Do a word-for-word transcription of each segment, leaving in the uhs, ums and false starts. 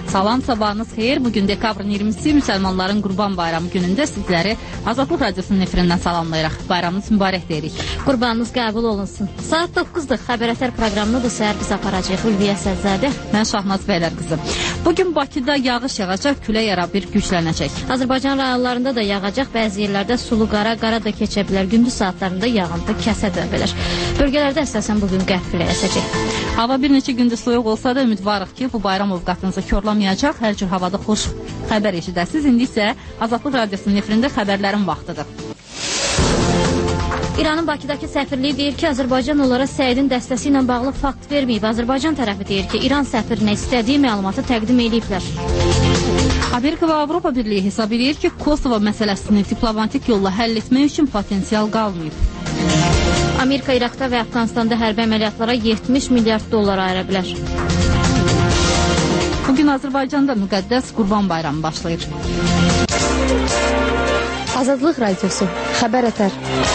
Salam, sabahınız xeyir. Bugün dekabrın iyirmisi Müsəlmanların Qurban Bayramı günündə sizləri Azadlıq Radiosunun efirindən salamlayırıq. Bayramınız mübarək deyirik. Qurbanınız qəbul olunsun. Saat doqquzdur. Xəbər ətər proqramını bu səhər biz aparacaq. Ülviyə Səzzadə. Mən Şahnaz Bəylər qızı. Bugün Bakıda yağış yağacaq, külək ara bir güclənəcək. Azərbaycan rayonlarında da yağacaq, bəzi yerlərdə sulu qara, qara da keçə bilər. Gündüz saatlarında yağıntı kəsə də bilər. Bölgələrdə əsasən bugün qərb küləyi əsəcək. Hava bir neçə gündür soyuq olsa da ümidvarıq ki, bu bayram ovqatınızı korlamayacaq. Hər cür havada xoş xəbər eşidəsiniz. İndi isə Azadlıq Radiosunun efirində xəbərlərin vaxtıdır. İranın Bakıdakı səfirliyi deyir ki, Azərbaycan onlara Səidin dəstəsi ilə bağlı fakt verməyib. Azərbaycan tərəfi deyir ki, İran səfirinə istədiyi məlumatı təqdim ediblər. Amerika və Avropa Birliyi hesab edir ki, Kosovo məsələsini diplomatik yolla həll etmək üçün potensial qalmayıb. Amerika İraqda və Əfqanistanda hərbi əməliyyatlara yetmiş milyard dollar ayıra bilər. Bugün Azərbaycanda müqəddəs Qurban Bayramı başlayır. Azadlıq Radiosu, xəbər ətər.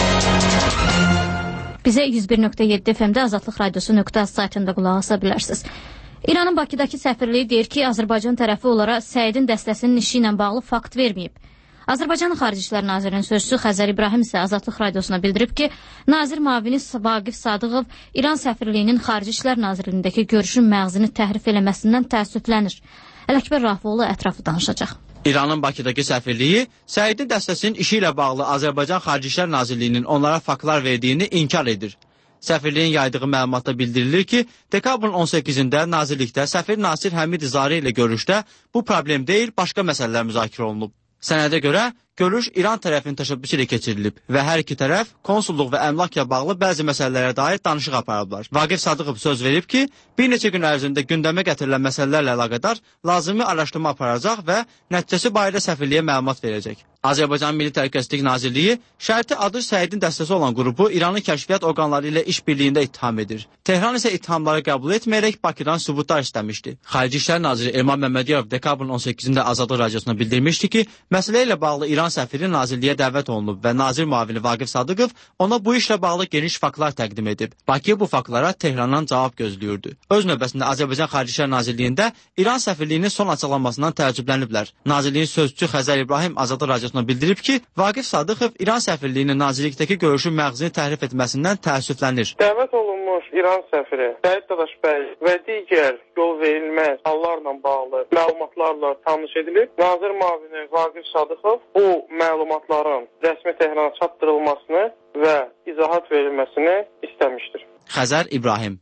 Bizə yüz bir nöqtə yeddi F M-də Azadlıq Radiosu nöqtə saytında qulaq asa bilərsiniz. İranın Bakıdakı səfirliyi deyir ki, Azərbaycan tərəfi onlara Səidin dəstəsinin işi ilə bağlı fakt verməyib. Azərbaycan Xarici İşlər Nazirinin sözçüsü Xəzər İbrahim isə Azadlıq Radiosuna bildirib ki, Nazir müavini Vaqif Sadıqov İran səfirliyinin Xarici İşlər Nazirliyindəki görüşün məğzini təhrif eləməsindən təəssüflənir. Ələkbər Rafoğlu ətrafı danışacaq. İranın Bakıdakı səfirliyi Səidin dəstəsinin işi ilə bağlı Azərbaycan Xarici İşlər Nazirliyinin onlara faktlar verdiyini inkar edir. Səfirliyin yaydığı məlumatda bildirilir ki, dekabrın on səkkizində nazirlikdə səfir Nasir Həmid Zari ilə görüşdə bu problem deyil, başqa məsələlər müzakirə olunub. Sənədə görə görüş İran tərəfinin təşəbbüsü ilə keçirilib və hər iki tərəf konsulluq və əmlakla bağlı bəzi məsələlərə dair danışıq aparıblar. Vaqif Sadıqov söz verib ki, bir neçə gün ərzində gündəmə gətirilən məsələlərlə əlaqədar lazımi araşdırma aparacaq və nəticəsi barədə səfirliyə məlumat verəcək. Azərbaycan Milli Təhlükəsizlik Nazirliyi şərti adı Səidin dəstəsi olan qrupu İranın kəşfiyyat orqanları ilə işbirliyində ittiham edir. Tehran isə ittihamları qəbul etməyərək Bakıdan sübutlar istəmişdi. Xarici İşlər Naziri Elman Məmmədiyarov dekabrın on səkkizində Azadlıq Radiosuna bildirmişdi ki, məsələ ilə bağlı İran səfiri nazirliyə dəvət olunub və nazir müavini Vaqif Sadıqov ona bu işlə bağlı geniş faktlar təqdim edib. Bakı bu faktlara Tehrandan cavab gözləyirdi. Öz növbəsində Azərbaycan Xarici İşlər Nazirliyində İran səfirliyinin son açıqlanmasından təəccübləniblər. Nazirliyin sözçüsü Xəzər İbrahim Azadlıq Radiosuna bildirib ki, Vaqif Sadıqov İran səfirliyinin nazirlikdəki görüşün məğzini təhrif etməsindən təəssüflənir. Dəvət olunmuş İran səfiri Səid Dadaşbəy və digər yol verilməz hallarla bağlı məlumatlarla tanış edilib. Nazir müavini Vaqif Sadıqov bu məlumatların rəsmi Tehrana çatdırılmasını və izahat verilməsini istəmişdir. Xəzər İbrahim.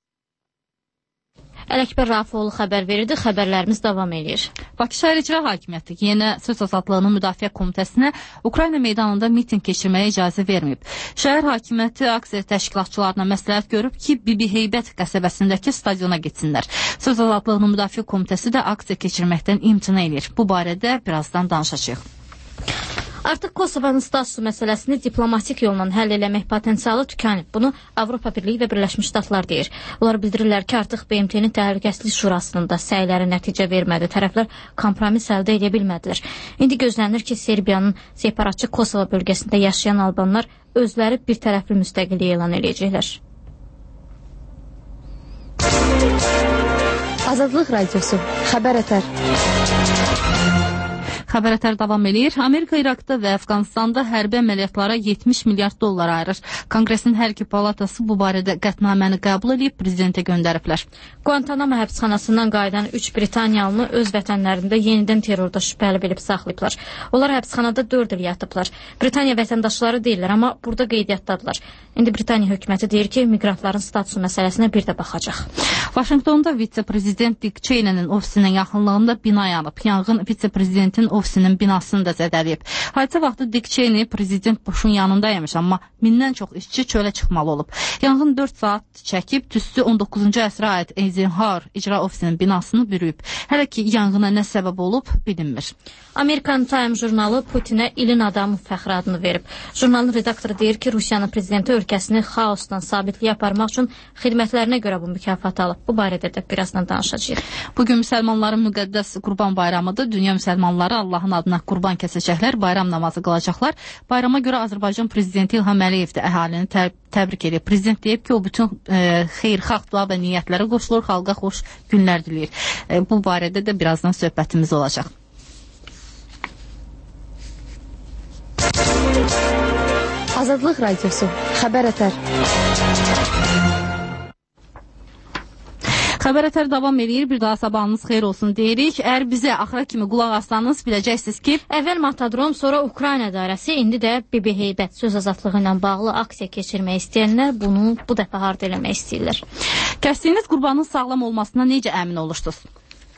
Ələkbər Rafoğlu xəbər verirdi, xəbərlərimiz davam edir. Bakı Şəhər İcra Hakimiyyəti yeni söz azadlığının müdafiə komitəsinə Ukrayna meydanında miting keçirməyə icazə verməyib. Şəhər Hakimiyyəti aksiya təşkilatçılarına məsləhət görüb ki, Bibi Heybət qəsəbəsindəki stadiona getsinlər. Söz azadlığının müdafiə komitəsi də aksiya keçirməkdən imtina edir. Bu barədə birazdan danışacağıq. Artıq Kosovanın statusu məsələsini diplomatik yolla həll eləmək potensialı tükənib. Bunu Avropa Birliyi və Birləşmiş Ştatlar deyir. Onlar bildirirlər ki, artıq B M T-nin Təhlükəsizlik Şurasının da səyləri nəticə vermədi. Tərəflər kompromis əldə edə bilmədilər. İndi gözlənilir ki, Serbiyanın separatçı Kosova bölgəsində yaşayan albanlar özləri bir tərəfli müstəqillik elan edəcəklər. Azadlıq Radiosu, xəbər ətər. Xəbər ətər davam edir. Amerika İraqda və Əfqanistanda hərbi əməliyyatlara yetmiş milyard dollar ayırır. Konqresin hər iki palatası bu barədə qətnaməni qəbul edib prezidentə göndəriblər. Guantanamo həbsxanasından qayıdan üç Britaniyalını öz vətənlərində yenidən terrorda şübhəli bilib saxlayıblar. Onlar həbsxanada dörd il yatıblar. Britaniya vətəndaşları deyirlər, amma burada qeydiyyatdadılar. İndi Britaniya hökuməti deyir ki, miqrantların statusu məsələsinə bir də baxacaq. Vaşinqtonda vitse-prezident Dick Cheney'nin ofisinin yaxınlığında bina yanıb. Yanğın vitse-prezidentin ofisinin binasını da zədələyib. Hadisə vaxtı Dick Cheney prezident Bush'un yanındaymış, amma mindən çox işçi çölə çıxmalı olub. Yanğın dörd saat çəkib, tüstü on doqquzuncu əsrə aid Eisenhower icra ofisinin binasını bürüyüb. Hələ ki, yanğına nə səbəb olub, bilinmir. Amerikan Time jurnalı Putinə ilin adamı fəxri adını verib. Jurnalın redaktoru deyir ki, Rusiyanın prezidenti ölkəsini xaosdan sabitliyə aparmaq üçün xidmətlərinə görə bu mükafatı alıb. Bu barədə də birazdan danışacağıq. Bugün müsəlmanların müqəddəs Qurban Bayramıdır. Dünya müsəlmanları Allah Allahın adına qurban kəsəcəklər, bayram namazı qılacaqlar. Bayrama görə Azərbaycan Prezidenti İlham Əliyev də əhalini tə təbrik edir. Prezident deyib ki, o bütün e, xeyirxah dua və niyyətlərə qoşulur, xalqa xoş günlər diləyir. E, bu barədə də birazdan söhbətimiz olacaq. Azadlıq Radiosu, Xəbər Ətər. Xəbər Ətər davam edir. Bir daha sabahınız xeyir olsun deyirik. Əgər bizə axıra kimi qulaq assanız biləcəksiniz ki, əvvəl Matadrom, sonra Ukrayna dairəsi, indi də Bibi Heybət söz azadlığı ilə bağlı aksiya keçirmək istəyənlər bunu bu dəfə harda eləmək istəyirlər. Kəsdiyiniz qurbanın sağlam olmasına necə əmin olursunuz?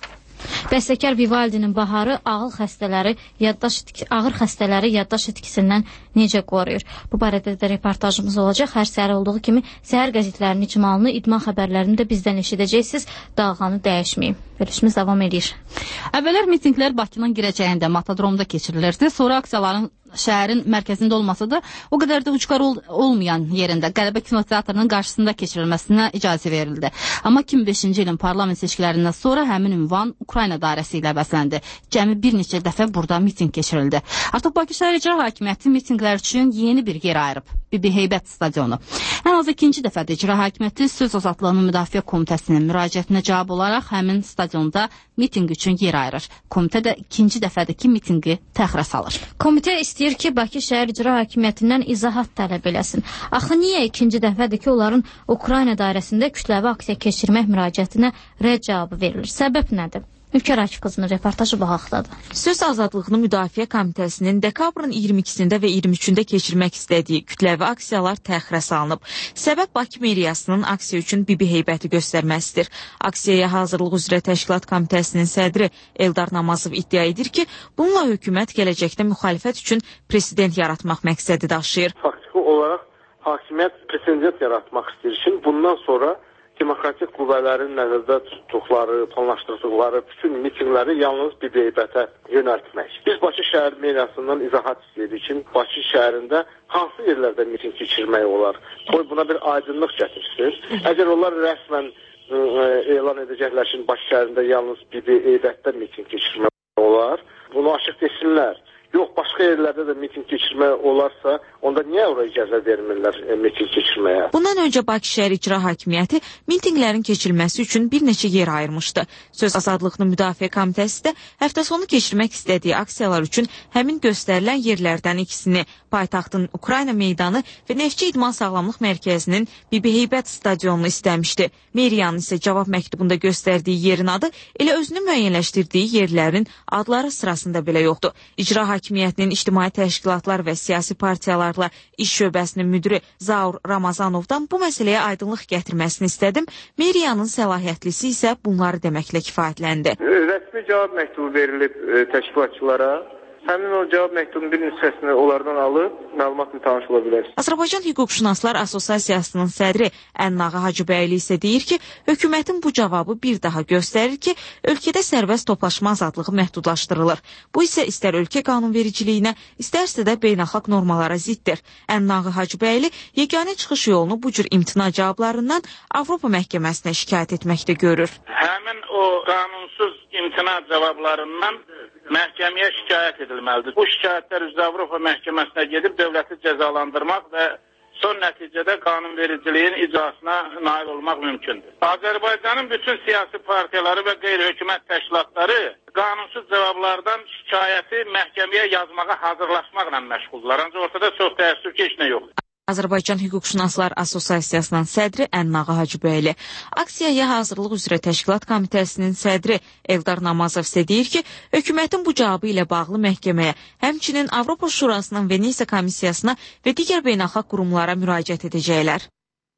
Bəstəkar Vivaldinin Baharı ağır xəstələri, yaddaş ağır xəstələri yaddaş itkisindən necə qoruyur? Bu barədə də reportajımız olacaq. Hər səhər olduğu kimi səhər qəzetlərinin icmalını, idman xəbərlərini də bizdən eşidəcəksiniz. Dalğanı dəyişməyin. Verilişimiz davam edir. Əvvəllər mitinqlər Bakının girəcəyində, Matadromda keçirilirdi. Sonra aksiyaların şəhərin mərkəzində olmasa da o qədər də ucqar ol olmayan yerində Qələbə kinoteatrının qarşısında keçirilməsinə icazə verildi. Amma iki min beşinci ilin parlament seçkilərindən sonra həmin ünvan Ukrayna dairəsi ilə bəsləndi. Cəmi bir neçə dəfə burada mitinq keçirildi. Artıq Bakı şəhər icra hakimiyyəti mitinqlər üçün yeni bir yer ayırıb. Bibi Heybət stadionu. Ən az ikinci dəfədə icra hakimiyyəti Söz Azadlığının Müdafiə Komitəsinin müraciətinə cavab olaraq həmin stadionda mitinq üçün yer ayırır. Komitə də ikinci dəfədəki mitinqi təxirə salır. Komitə istəyir ki, Bakı şəhər icra hakimiyyətindən izahat tələb eləsin. Axı niyə ikinci dəfədir ki, onların Ukrayna dairəsində kütləvi aksiya keçirmək müraciətinə rədd cavabı verilir? Səbəb nədir? Ülkər Akif qızının reportajı bu haqdadır. Söz Azadlığını Müdafiə Komitəsinin dekabrın iyirmi ikisində və iyirmi üçündə keçirmək istədiyi kütləvi aksiyalar təxirə salınıb. Səbəb Bakı meriyasının aksiya üçün Bibi Heybəti göstərməsidir. Aksiyaya hazırlıq üzrə Təşkilat Komitəsinin sədri Eldar Namazov iddia edir ki, bununla hökumət gələcəkdə müxalifət üçün president yaratmaq məqsədi daşıyır. Faktiki olaraq hakimiyyət president yaratmaq istəyir üçün bundan sonra demokratik qüvvələrin nəzərdə tutduqları, planlaşdırdıqları bütün mitingləri yalnız Bibi Heybətə yönəltmək. Biz Bakı şəhər meriyasından izahat istəyirik ki, Bakı şəhərində hansı yerlərdə miting keçirmək olar? Qoy buna bir aydınlıq gətirsin. Əgər onlar rəsmən ə, elan edəcəklər ki, Bakı şəhərində yalnız Bibi Heybətdə miting keçirmək olar, bunu açıq desinlər. Yox, başqa yerlərdə də miting keçirmək olarsa, onda niyə oraya icazə vermirlər e, miting keçirməyə? Bundan öncə Bakı şəhər icra hakimiyyəti mitinglərin keçirilməsi üçün bir neçə yer ayırmışdı. Söz Azadlığını Müdafiə Komitəsi də həftə sonu keçirmək istədiyi aksiyalar üçün həmin göstərilən yerlərdən ikisini, paytaxtın Ukrayna meydanı və Neftçi İdman Sağlamlıq Mərkəzinin Bibi Heybət stadionunu istəmişdi. Meriyanın isə cavab məktubunda göstərdiyi yerin adı elə özünü müəyyənləşdirdiyi yerlərin adları sırasında belə yoxdur. İcra Hakimiyyətinin ictimai təşkilatlar və siyasi partiyalarla iş şöbəsinin müdiri Zaur Ramazanovdan bu məsələyə aydınlıq gətirməsini istədim. Meriyanın səlahiyyətlisi isə bunları deməklə kifayətləndi. Rəsmi cavab məktubu verilib e, təşkilatçılara. Həmin o cavab məktubunun bir nüsxəsini onlardan alıb məlumatla tanış ola bilərsiniz. Azərbaycan Hüquqşünaslar Assosiasiyasının sədri Ənnağı Hacıbəyli isə deyir ki, hökumətin bu cavabı bir daha göstərir ki, ölkədə sərbəst toplaşma azadlığı məhdudlaşdırılır. Bu isə istər ölkə qanunvericiliyinə, istərsə də beynəlxalq normalara ziddir. Ənnağı Hacıbəyli yeganə çıxış yolunu bu cür imtina cavablarından Avropa məhkəməsinə şikayət etməkdə görür. Həmin o qanunsuz imtina cavablarından məhkəməyə şikayət edilməlidir. Bu şikayətlər üzrə Avropa məhkəməsinə gedib dövləti cəzalandırmaq və son nəticədə qanunvericiliyin icrasına nail olmaq mümkündür. Azərbaycanın bütün siyasi partiyaları və qeyri-hökumət təşkilatları qanunsuz cavablardan şikayəti məhkəməyə yazmağa hazırlaşmaqla məşğuldurlar. Ancaq ortada çox təəssüf ki, heç nə yoxdur. Azərbaycan Hüquqşünaslar Assosiasiyasının sədri Ənnağı Hacıbəyli. Aksiyaya hazırlıq üzrə Təşkilat Komitəsinin sədri Eldar Namazov isə deyir ki, hökumətin bu cavabı ilə bağlı məhkəməyə, həmçinin Avropa Şurasının Venesiya Komissiyasına və digər beynəlxalq qurumlara müraciət edəcəklər.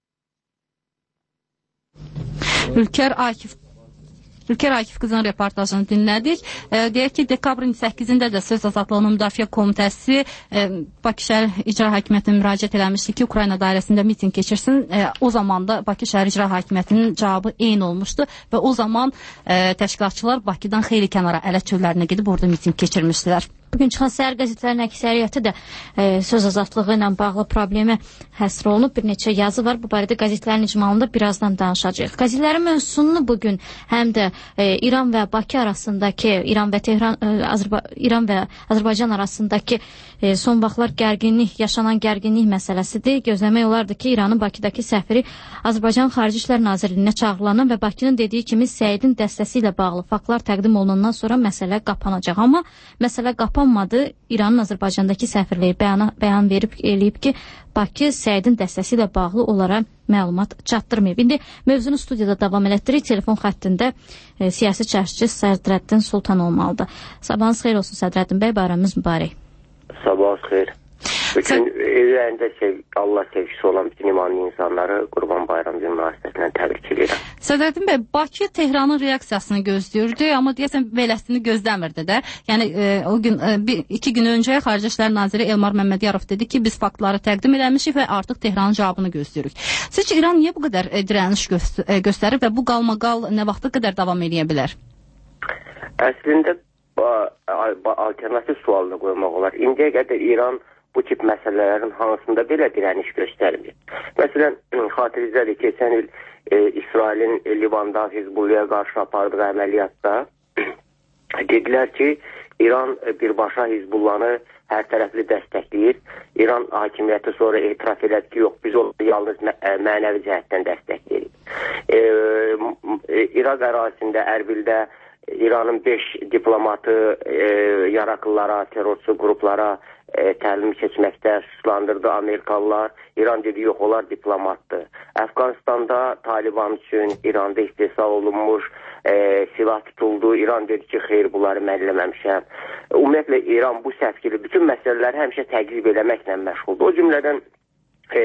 Ülkər Akif Ülkər Akif qızının reportajını dinlədik. E, deyək ki, dekabrın səkkizində də Söz Azadlığının Müdafiə Komitəsi e, Bakı şəhər icra hakimiyyətinə müraciət eləmişdi ki, Ukrayna dairəsində miting keçirsin. E, o zaman da Bakı şəhər icra hakimiyyətinin cavabı eyni olmuşdu və o zaman e, təşkilatçılar Bakıdan xeyli kənara Ələt çöllərinə gedib orada miting keçirmişdilər. Bugün çıxan səhər qəzetlərin əksəriyyəti də e, söz azadlığı ilə bağlı problemə həsr olunub. Bir neçə yazı var. Bu barədə qəzetlərin icmalında birazdan danışacağıq. Qəzetlərin mövzusunu bugün həm də e, İran və Bakı arasındakı, İran və Tehran, e, Azərba İran və Azərbaycan arasındakı e, son vaxtlar gərginlik, yaşanan gərginlik məsələsidir. Gözləmək olardı ki, İranın Bakıdakı səfiri Azərbaycan Xarici İşlər Nazirliyinə çağırılan və Bakının dediyi kimi Səidin dəstəsi ilə bağlı faktlar təqdim olunandan sonra məsələ qapanacaq. Amma məsələ qapanmadı. İranın Azərbaycandakı səfirliyi bəyan, bəyan verib eləyib ki, Bakı Səidin dəstəsi ilə bağlı onlara məlumat çatdırmayıb. İndi mövzunu studiyada davam elətdirik. Telefon xəttində e, siyasi çərçici Sədrəddin Sultan olmalıdır. Sabahınız xeyir olsun Sədrəddin bəy, bayramınız mübarək. Sabahınız xeyir. Bütün evlərində sev Allah sevgisi olan bütün imanlı insanları Qurban Bayramı münasibətilə təbrik edirəm. Sədrəddin bəy, Bakı Tehranın reaksiyasını gözləyirdi, amma deyəsən beləsini gözləmirdi də. Yəni e, o gün e, bir, iki gün öncə Xarici İşlər Naziri Elmar Məmmədiyarov dedi ki, biz faktları təqdim eləmişik və artıq Tehranın cavabını gözləyirik. Sizcə İran niyə bu qədər e, dirəniş göster e, göstərir və bu qalmaqal nə vaxta qədər davam edə bilər? Əslində alternativ sualını qoymaq olar. İndiyə qədər İran bu tip məsələlərin hansında belə dirəniş göstərmir. Məsələn, xatirinizədir, keçən il e, İsrailin e, Livanda Hizbulluya qarşı apardığı əməliyyatda dedilər ki, İran e, birbaşa Hizbullanı hər tərəfli dəstəkləyir. İran hakimiyyəti sonra etiraf elədi ki, yox, biz onu yalnız mə mənəvi cəhətdən dəstəkləyirik. E, e, İraq ərazisində, Ərbildə İranın beş diplomatı e, yarakıllara, terrorçu qruplara E, təlim keçməkdə suçlandırdı Amerikalılar. İran dedi, yox, onlar diplomatdır. Əfqanistanda Taliban üçün İranda istehsal olunmuş e, silah tutuldu. İran dedi ki, xeyr, bunları mən eləməmişəm. Ümumiyyətlə, İran bu səfkili bütün məsələləri həmişə təqzib eləməklə məşğuldur. O cümlədən e,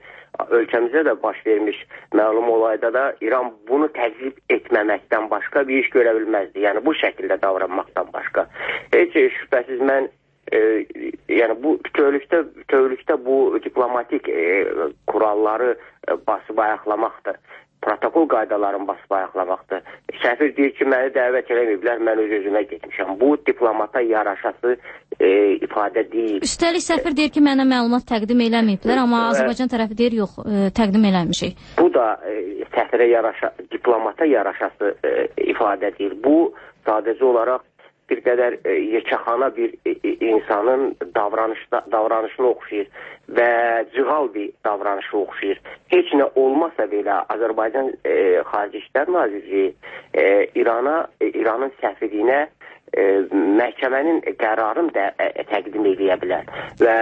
ölkəmizə də baş vermiş məlum olayda da İran bunu təqzib etməməkdən başqa bir iş görə bilməzdi. Yəni, bu şəkildə davranmaqdan başqa. Heç şübhəsiz mən E, yəni bu bütövlükdə, bütövlükdə bu diplomatik e, kuralları e, basıb ayaqlamaqdır. Protokol qaydalarını basıb ayaqlamaqdır. Səfir deyir ki, məni dəvət eləməyiblər, mən öz özümə getmişəm. Bu diplomata yaraşası e, ifadə deyil. Üstəlik səfir deyir ki, mənə məlumat təqdim eləməyiblər, amma Azərbaycan tərəfi deyir, yox, e, təqdim eləmişik. Bu da e, səfirə yaraşa, diplomata yaraşası e, ifadə deyil. Bu sadəcə olaraq bir qədər e, yekəxana bir e, insanın davranışına oxşayır və cığal bir davranışına oxşayır. Heç nə olmasa belə Azərbaycan e, Xarici İşlər Nazirliyi e, İrana, e, İranın səfirliyinə e, məhkəmənin qərarını da e, təqdim edə bilər. Və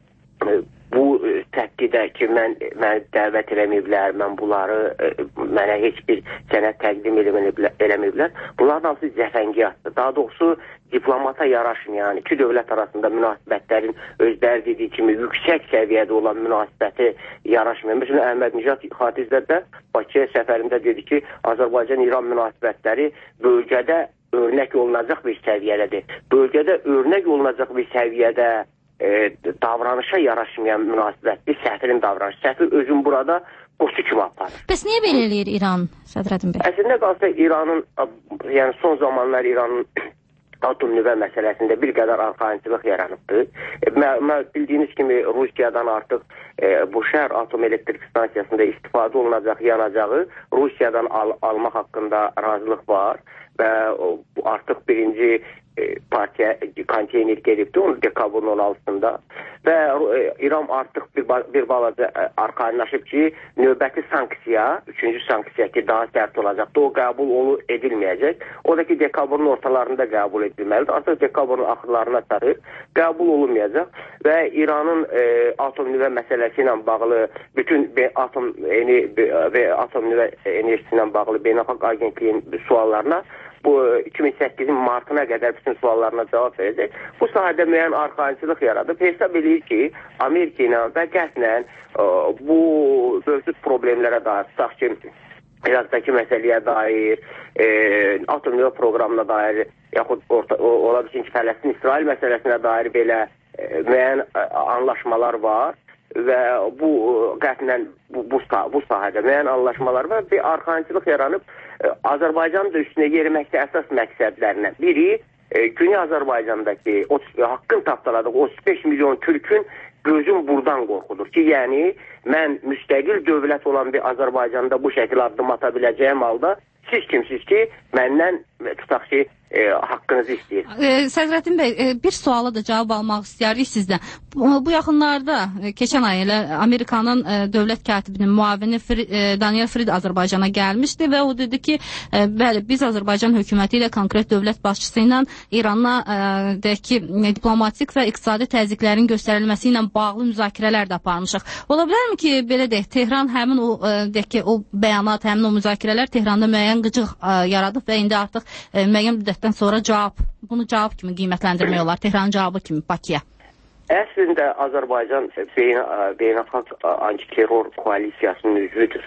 e, bu təqdidə ki, mən, mən dəvət eləməyiblər, mən bunları, e, mənə heç bir sənət təqdim eləməyiblər. Bunların hamısı cəfəngiyyatdır. Daha doğrusu diplomata yaraşmayan, iki dövlət arasında münasibətlərin özləri dediyi kimi yüksək səviyyədə olan münasibəti yaraşmayan. Mesela Əhməd Nicat xatirinizdə Bakıya səfərində dedi ki, Azərbaycan-İran münasibətləri bölgədə örnək olunacaq bir səviyyədədir. Bölgədə örnək olunacaq bir səviyyədə E, davranışa yaraşmayan münasibətli səfirin davranışı. Səfir özün burada boşu kimi aparır. Bəs niyə belə eləyir İran, Sədrəddin bəy? Əslində qalsa İranın, yəni son zamanlar İranın atom nüvə məsələsində bir qədər arxayınçılıq yaranıbdır. E, bildiyiniz kimi Rusiyadan artıq e, bu şəhər atom elektrik stansiyasında istifadə olunacaq yanacağı Rusiyadan al almaq haqqında razılıq var və artıq birinci partiya konteyner gedibdi, onu dekabrın on altısında və e, İran artıq bir, bir balaca e, arxayınlaşıb ki, növbəti sanksiya, üçüncü sanksiya ki, daha sərt olacaqdır, o qəbul olu edilməyəcək. O da ki, dekabrın ortalarında qəbul edilməlidir. Artıq dekabrın axırlarına çatır, qəbul olunmayacaq və İranın e, atom nüvə məsələsi ilə bağlı bütün be, atom, eni, be, ve atom nüvə enerjisi ilə bağlı Beynəlxalq Agentliyin suallarına bu iki min səkkizin martına qədər bütün suallarına cavab verəcək. Bu sahədə müəyyən arxayınçılıq yaradıb. Hesab edir ki, Amerika ilə və qəsdlə bu mövcud problemlərə dair, tutaq ki, İraqdakı məsələyə dair, e, atom nüvə proqramına dair, yaxud orta, o, ola bilsin ki, Fələstin-İsrail məsələsinə dair belə e, müəyyən anlaşmalar var və bu qəsdlə bu, bu, bu sahədə müəyyən anlaşmalar var və arxayınçılıq yaranıb. Azərbaycanın da üstünə yeriməkdə əsas məqsədlərindən biri e, Güney Azərbaycandakı haqqın tapdaladığı otuz beş milyon türkün gözüm buradan qorxudur ki, yəni mən müstəqil dövlət olan bir Azərbaycanda bu şəkil addım ata biləcəyim halda siz kimsiz ki, məndən tutaq ki, e, haqqınızı istəyir. E, Sədrəddin bəy, e, bir suala da cavab almaq istəyirik sizdən. Bu, bu yaxınlarda e, keçən ay elə Amerikanın e, dövlət katibinin müavini Fri, e, Daniel Frid Azərbaycana gəlmişdi və o dedi ki, e, bəli, biz Azərbaycan hökuməti ilə konkret dövlət başçısı ilə İranla e, deyək ki, diplomatik və iqtisadi təzyiqlərin göstərilməsi ilə bağlı müzakirələr də aparmışıq. Ola bilərmi ki, belə deyək, Tehran həmin o e, deyək ki, o bəyanat, həmin o müzakirələr Tehranda müəyyən qıcıq e, yaradıb və indi artıq e, müəyyən müddətdən sonra cavab, bunu cavab kimi qiymətləndirmək olar, Tehranın cavabı kimi Bakıya. Əslində Azərbaycan beynəlxalq antiterror koalisiyasının üzvüdür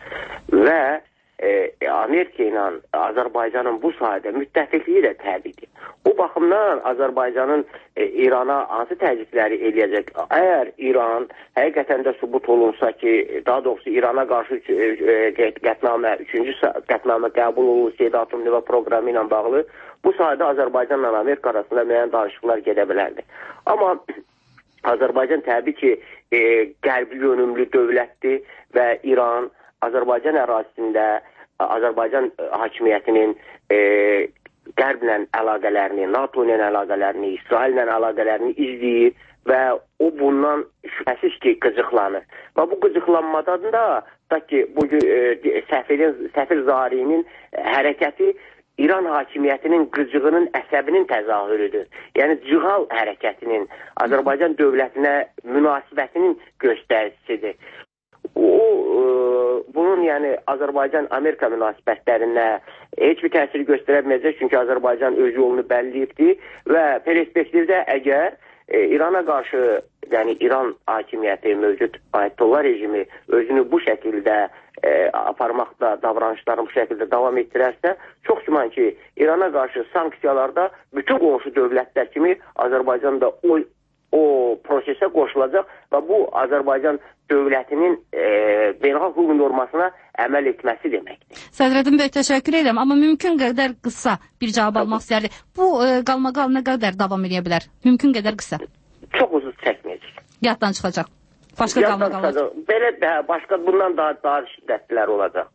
və e, Amerika ilə Azərbaycanın bu sahədə müttəfiqliyi də təbiidir. Bu baxımdan Azərbaycanın e, İrana hansı təzyiqləri eləyəcək? Əgər İran həqiqətən də sübut olunsa ki, daha doğrusu İrana qarşı e, qətnamə, üçüncü qətnamə qəbul olunur Seyid Atom nüvə proqramı ilə bağlı, bu sahədə Azərbaycan ilə Amerika arasında müəyyən danışıqlar gedə bilərdi. Amma Azərbaycan təbii ki, e, qərbi yönümlü dövlətdir və İran Azərbaycan ərazisində Azərbaycan hakimiyyətinin e, qərblə əlaqələrini, NATO ilə əlaqələrini, İsrail ilə əlaqələrini izləyir və o bundan şübhəsiz ki, qıcıqlanır. Və bu qıcıqlanmadan da, da ki, bu e, səfirin, səfir Zarinin hərəkəti İran hakimiyyətinin qıcığının əsəbinin təzahürüdür. Yəni, cığal hərəkətinin Azərbaycan dövlətinə münasibətinin göstəricisidir. O, e, bunun yəni Azərbaycan-Amerika münasibətlərinə heç bir təsir göstərə bilməyəcək, çünki Azərbaycan öz yolunu bəlliyibdir və perspektivdə əgər e, İrana qarşı, yəni İran hakimiyyəti, mövcud Ayətullah rejimi özünü bu şəkildə e, aparmaqda, davranışlarını bu şəkildə davam etdirərsə, çox güman ki, İrana qarşı sanksiyalarda bütün qonşu dövlətlər kimi Azərbaycan da o, o prosesə qoşulacaq və bu Azərbaycan dövlətinin e, beynəlxalq hüquq normasına əməl etməsi deməkdir. Sədrəddin bəy, təşəkkür edirəm, amma mümkün qədər qısa bir cavab almaq istərdik. Bu e, qalmaqal nə qədər davam edə bilər? Mümkün qədər qısa. Çox uzun çəkməyəcək. Yaddan çıxacaq. Başqa qalmaqal. Belə də, başqa bundan daha, daha şiddətliləri olacaq.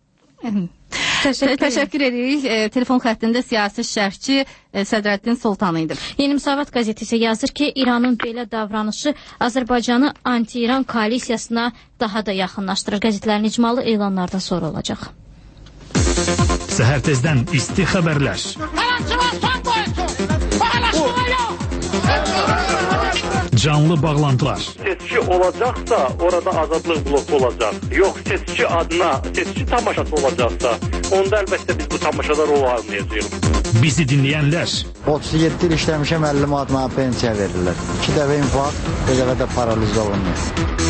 Təşəkkür, Təşəkkür edirik. E, telefon xəttində siyasi şərhçi e, Sədrəddin Soltanı idi. Yeni Müsavat qəzeti isə yazır ki, İranın belə davranışı Azərbaycanı anti-İran koalisiyasına daha da yaxınlaşdırır. Qəzetlərin icmalı elanlardan sonra olacaq. Səhər tezdən isti xəbərlər. Canlı bağlantılar. Seçki olacaqsa orada azadlıq bloku olacaq. Yox, seçki adına seçki tamaşası olacaqsa onda əlbəttə biz bu tamaşada rol almayacağıq. Bizi dinləyənlər. otuz yeddi il işləmişəm, əlli manat mənə pensiya verirlər. İki dəfə infarkt, bir dəfə də paraliz olunur.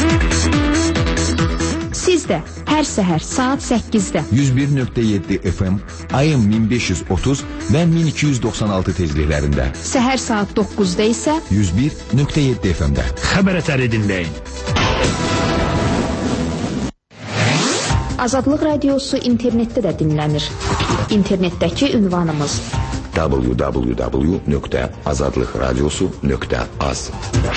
Siz də hər səhər saat səkkizdə yüz bir nöqtə yeddi F M, ayın min beş yüz otuz və min iki yüz doxsan altı tezliklərində. Səhər saat doqquzda isə yüz bir nöqtə yeddi F M-də. Xəbər ətəri dinləyin. Azadlıq radiosu internetdə də dinlənir. İnternetdəki ünvanımız w w w nöqtə azadlıq radiosu nöqtə az.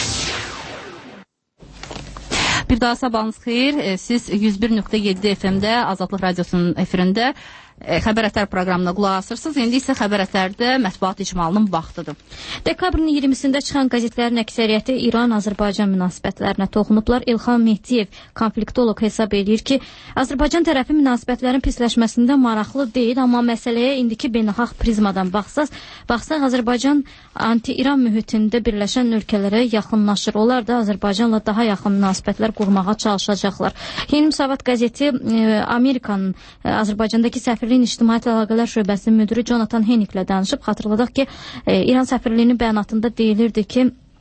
Bir daha sabahınız xeyir. Siz yüz bir nöqtə yeddi F M-də Azadlıq radiosunun efirində Xəbər ətər proqramına qulaq asırsınız. İndi isə Xəbər ətərdə mətbuat icmalının vaxtıdır. Dekabrın iyirmisində çıxan qəzetlərin əksəriyyəti İran-Azərbaycan münasibətlərinə toxunublar. İlham Mehdiyev, konfliktoloq, hesab edir ki, Azərbaycan tərəfi münasibətlərin pisləşməsində maraqlı deyil, amma məsələyə indiki beynəlxalq prizmadan baxsaq, baxsaq Azərbaycan anti-İran mühitində birləşən ölkələrə yaxınlaşır. Onlar da Azərbaycanla daha yaxın münasibətlər qurmağa çalışacaqlar. Yeni Müsavat qəzeti e, Amerikanın e, Azərbaycandakı səfir İctimaiyyət Əlaqələr Şöbəsinin müdiri Jonathan Hennicklə danışıb. Xatırladaq ki, e, İran səfirliyinin bəyanatında deyilirdi ki,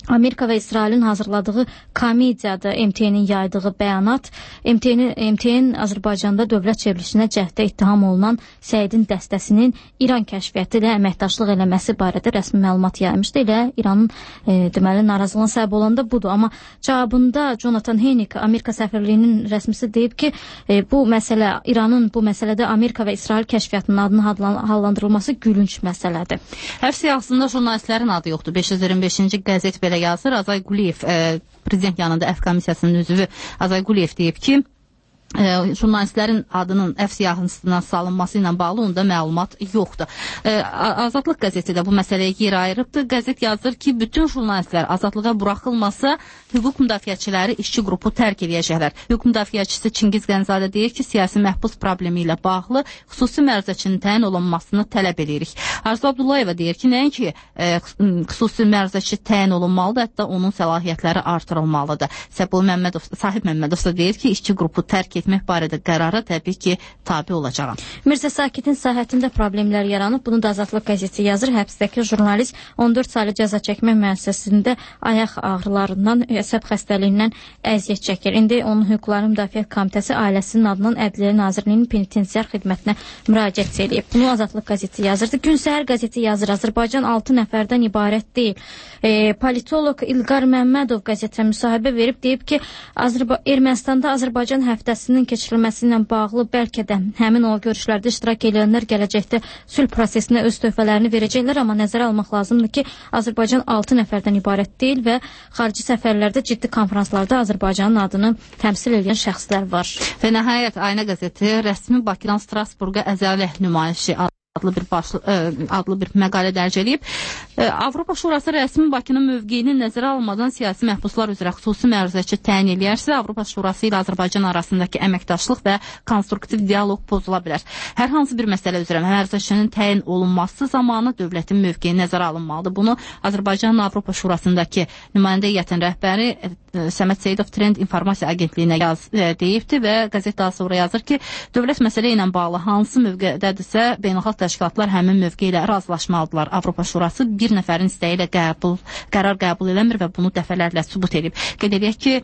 Amerika və İsrailin hazırladığı komediyadır M T N'in yaydığı bəyanat. M T N, M T N Azərbaycanda dövlət çevrilişinə cəhddə ittiham olunan Səidin dəstəsinin İran kəşfiyyatı ilə əməkdaşlıq eləməsi barədə rəsmi məlumat yaymışdı. Elə İranın e, deməli narazılığına səbəb olan da budur. Amma cavabında Jonathan Hennick, Amerika səfirliyinin rəsmisi deyib ki, e, bu məsələ, İranın bu məsələdə Amerika və İsrail kəşfiyyatının adının hallandırılması gülünç məsələdir. Həbs siyahısında jurnalistlərin adı yoxdur. beş yüz iyirmi beşinci qəzet belə yazır. Azay Quliyev, e, prezident yanında Əf komissiyasının üzvü Azay Quliyev deyib ki, E, jurnalistlərin adının əf siyahısından salınması ilə bağlı onda məlumat yoxdur. E, Azadlıq qəzeti də bu məsələyə yer ayırıbdır. Qəzet yazır ki, bütün jurnalistlər azadlığa buraxılmasa hüquq müdafiəçiləri işçi qrupu tərk edəcəklər. Hüquq müdafiəçisi Çingiz Qənzadə deyir ki, siyasi məhbus problemi ilə bağlı xüsusi məruzəçinin təyin olunmasını tələb edirik. Arzu Abdullayeva deyir ki, nəinki e, xüsusi məruzəçi təyin olunmalıdır, hətta onun səlahiyyətləri artırılmalıdır. Səbul Məmmədov, Sahib Məmmədov da deyir ki, işçi qrupu tərk etmək barədə qərara təbii ki, tabi olacağam. Mirzə Sakitin sahətində problemlər yaranıb. Bunu da Azadlıq qəzeti yazır. Həbsdəki jurnalist on dörd saylı cəza çəkmə müəssisəsində ayaq ağrılarından, əsəb xəstəliyindən əziyyət çəkir. İndi onun hüquqları müdafiə komitəsi ailəsinin adından Ədliyyə Nazirliyinin penitensiar xidmətinə müraciət edib. Bunu Azadlıq qəzeti yazırdı. Gün Səhər qəzeti yazır. Azərbaycan altı nəfərdən ibarət deyil. E, politolog İlqar Məmmədov qəzetə müsahibə verib, deyib ki, Azərba Ermənistanda Azərbaycan həftəsinin keçirilməsi ilə bağlı bəlkə də həmin o görüşlərdə iştirak edənlər gələcəkdə sülh prosesinə öz töhfələrini verəcəklər, amma nəzərə almaq lazımdır ki, Azərbaycan altı nəfərdən ibarət deyil və xarici səfərlərdə ciddi konferanslarda Azərbaycanın adını təmsil edən şəxslər var. Və nəhayət Ayna qəzeti rəsmi Bakıdan Strasburqa əzələ nümayişi adlı bir, başlı, ə, adlı bir məqalə dərc edib. Avropa Şurası rəsmi Bakının mövqeyini nəzərə almadan siyasi məhbuslar üzrə xüsusi məruzəçi təyin edərsə, Avropa Şurası ilə Azərbaycan arasındakı əməkdaşlıq və konstruktiv dialoq pozula bilər. Hər hansı bir məsələ üzrə məruzəçinin təyin olunması zamanı dövlətin mövqeyi nəzərə alınmalıdır. Bunu Azərbaycanın Avropa Şurasındakı nümayəndə heyətinin rəhbəri Səməd Seyidov Trend İnformasiya Agentliyinə yaz, e, deyibdi və qəzet daha sonra yazır ki, dövlət məsələ ilə bağlı hansı mövqedədirsə, beynəlxalq təşkilatlar həmin mövqe ilə razılaşmalıdırlar. Avropa Şurası bir nəfərin istəyi ilə qəbul, qərar qəbul eləmir və bunu dəfələrlə sübut edib. Qeyd edək ki,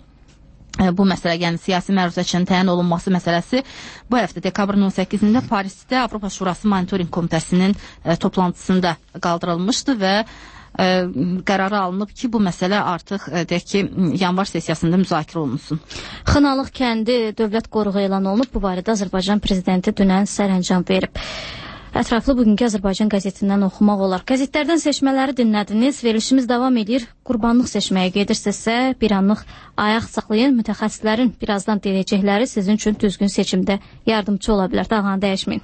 bu məsələ, yəni siyasi məruzəçinin təyin olunması məsələsi bu həftə dekabrın on səkkizində Parisdə Avropa Şurası Monitoring Komitəsinin e, toplantısında qaldırılmışdı və e, qərarı alınıb ki, bu məsələ artıq e, deyək ki, yanvar sessiyasında müzakirə olunsun. Xınalıq kəndi dövlət qoruğu elan olunub. Bu barədə Azərbaycan prezidenti dünən sərəncam verib. Ətraflı bugünkü Azərbaycan qəzetindən oxumaq olar. Qəzetlərdən seçmələri dinlədiniz. Verilişimiz davam edir. Qurbanlıq seçməyə gedirsinizsə bir anlıq ayaq saxlayın. Mütəxəssislərin birazdan deyəcəkləri sizin üçün düzgün seçimdə yardımcı ola bilər. Dağlanı dəyişməyin.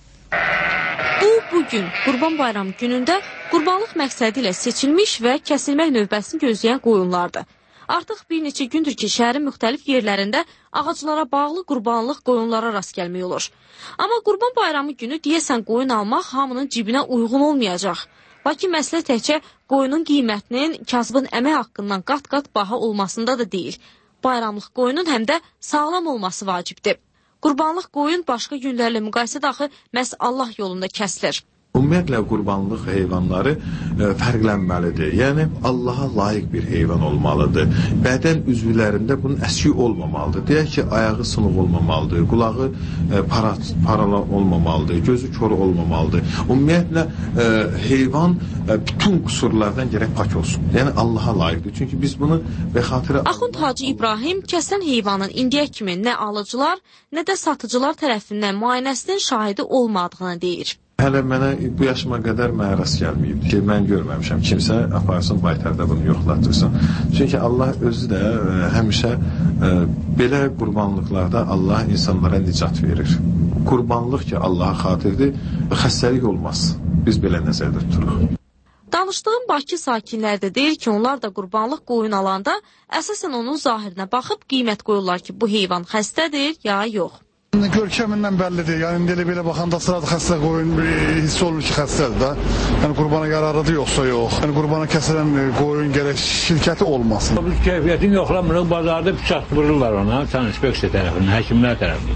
Bu, bugün Qurban Bayramı günündə qurbanlıq məqsədi ilə seçilmiş və kəsilmək növbəsini gözləyən qoyunlardır. Artıq bir neçə gündür ki, şəhərin müxtəlif yerlərində ağaclara bağlı qurbanlıq qoyunlara rast gəlmək olur. Amma Qurban Bayramı günü deyəsən qoyun almaq hamının cibinə uyğun olmayacaq. Lakin məsələ təkcə qoyunun qiymətinin kasıbın əmək haqqından qat-qat baha olmasında da deyil. Bayramlıq qoyunun həm də sağlam olması vacibdir. Qurbanlıq qoyun başqa günlərlə müqayisədə axı məhz Allah yolunda kəsilir. Ümumiyyətlə qurbanlıq heyvanları e, fərqlənməlidir. Yəni Allaha layiq bir heyvan olmalıdır. Bədən üzvlərində bunun əski olmamalıdır. Deyək ki, ayağı sınıq olmamalıdır, qulağı e, para, paralı olmamalıdır, gözü kör olmamalıdır. Ümumiyyətlə e, heyvan e, bütün qüsurlardan gərək pak olsun. Yəni Allaha layiqdir. Çünki biz bunu və xatirə... Axund Hacı İbrahim kəsən heyvanın indiyə kimi nə alıcılar, nə də satıcılar tərəfindən müayinəsinin şahidi olmadığını deyir. Hələ mənə bu yaşıma qədər mənə rast gəlməyib ki, mən görməmişəm. Kimsə aparsın baytarda bunu yoxlatırsın. Çünki Allah özü də ə, həmişə ə, belə qurbanlıqlarda Allah insanlara nicat verir. Qurbanlıq ki, Allaha xatirdir, xəstəlik olmaz. Biz belə nəzərdə tuturuq. Danışdığım Bakı sakinləri də deyir ki, onlar da qurbanlıq qoyun alanda əsasən onun zahirinə baxıb qiymət qoyurlar ki, bu heyvan xəstədir ya yox. Görkəmindən bəllidir. Yəni elə belə baxanda sırada xəstə qoyun hiss olunur ki, xəstədir də. Yəni qurbana yararıdır yoxsa yox. Yəni qurbana kəsilən qoyun gərək şirkəti olmasın. Biz keyfiyyətini yoxlamırıq, bazarda bıçaq vururlar ona, inspeksiya tərəfindən, həkimlər tərəfindən.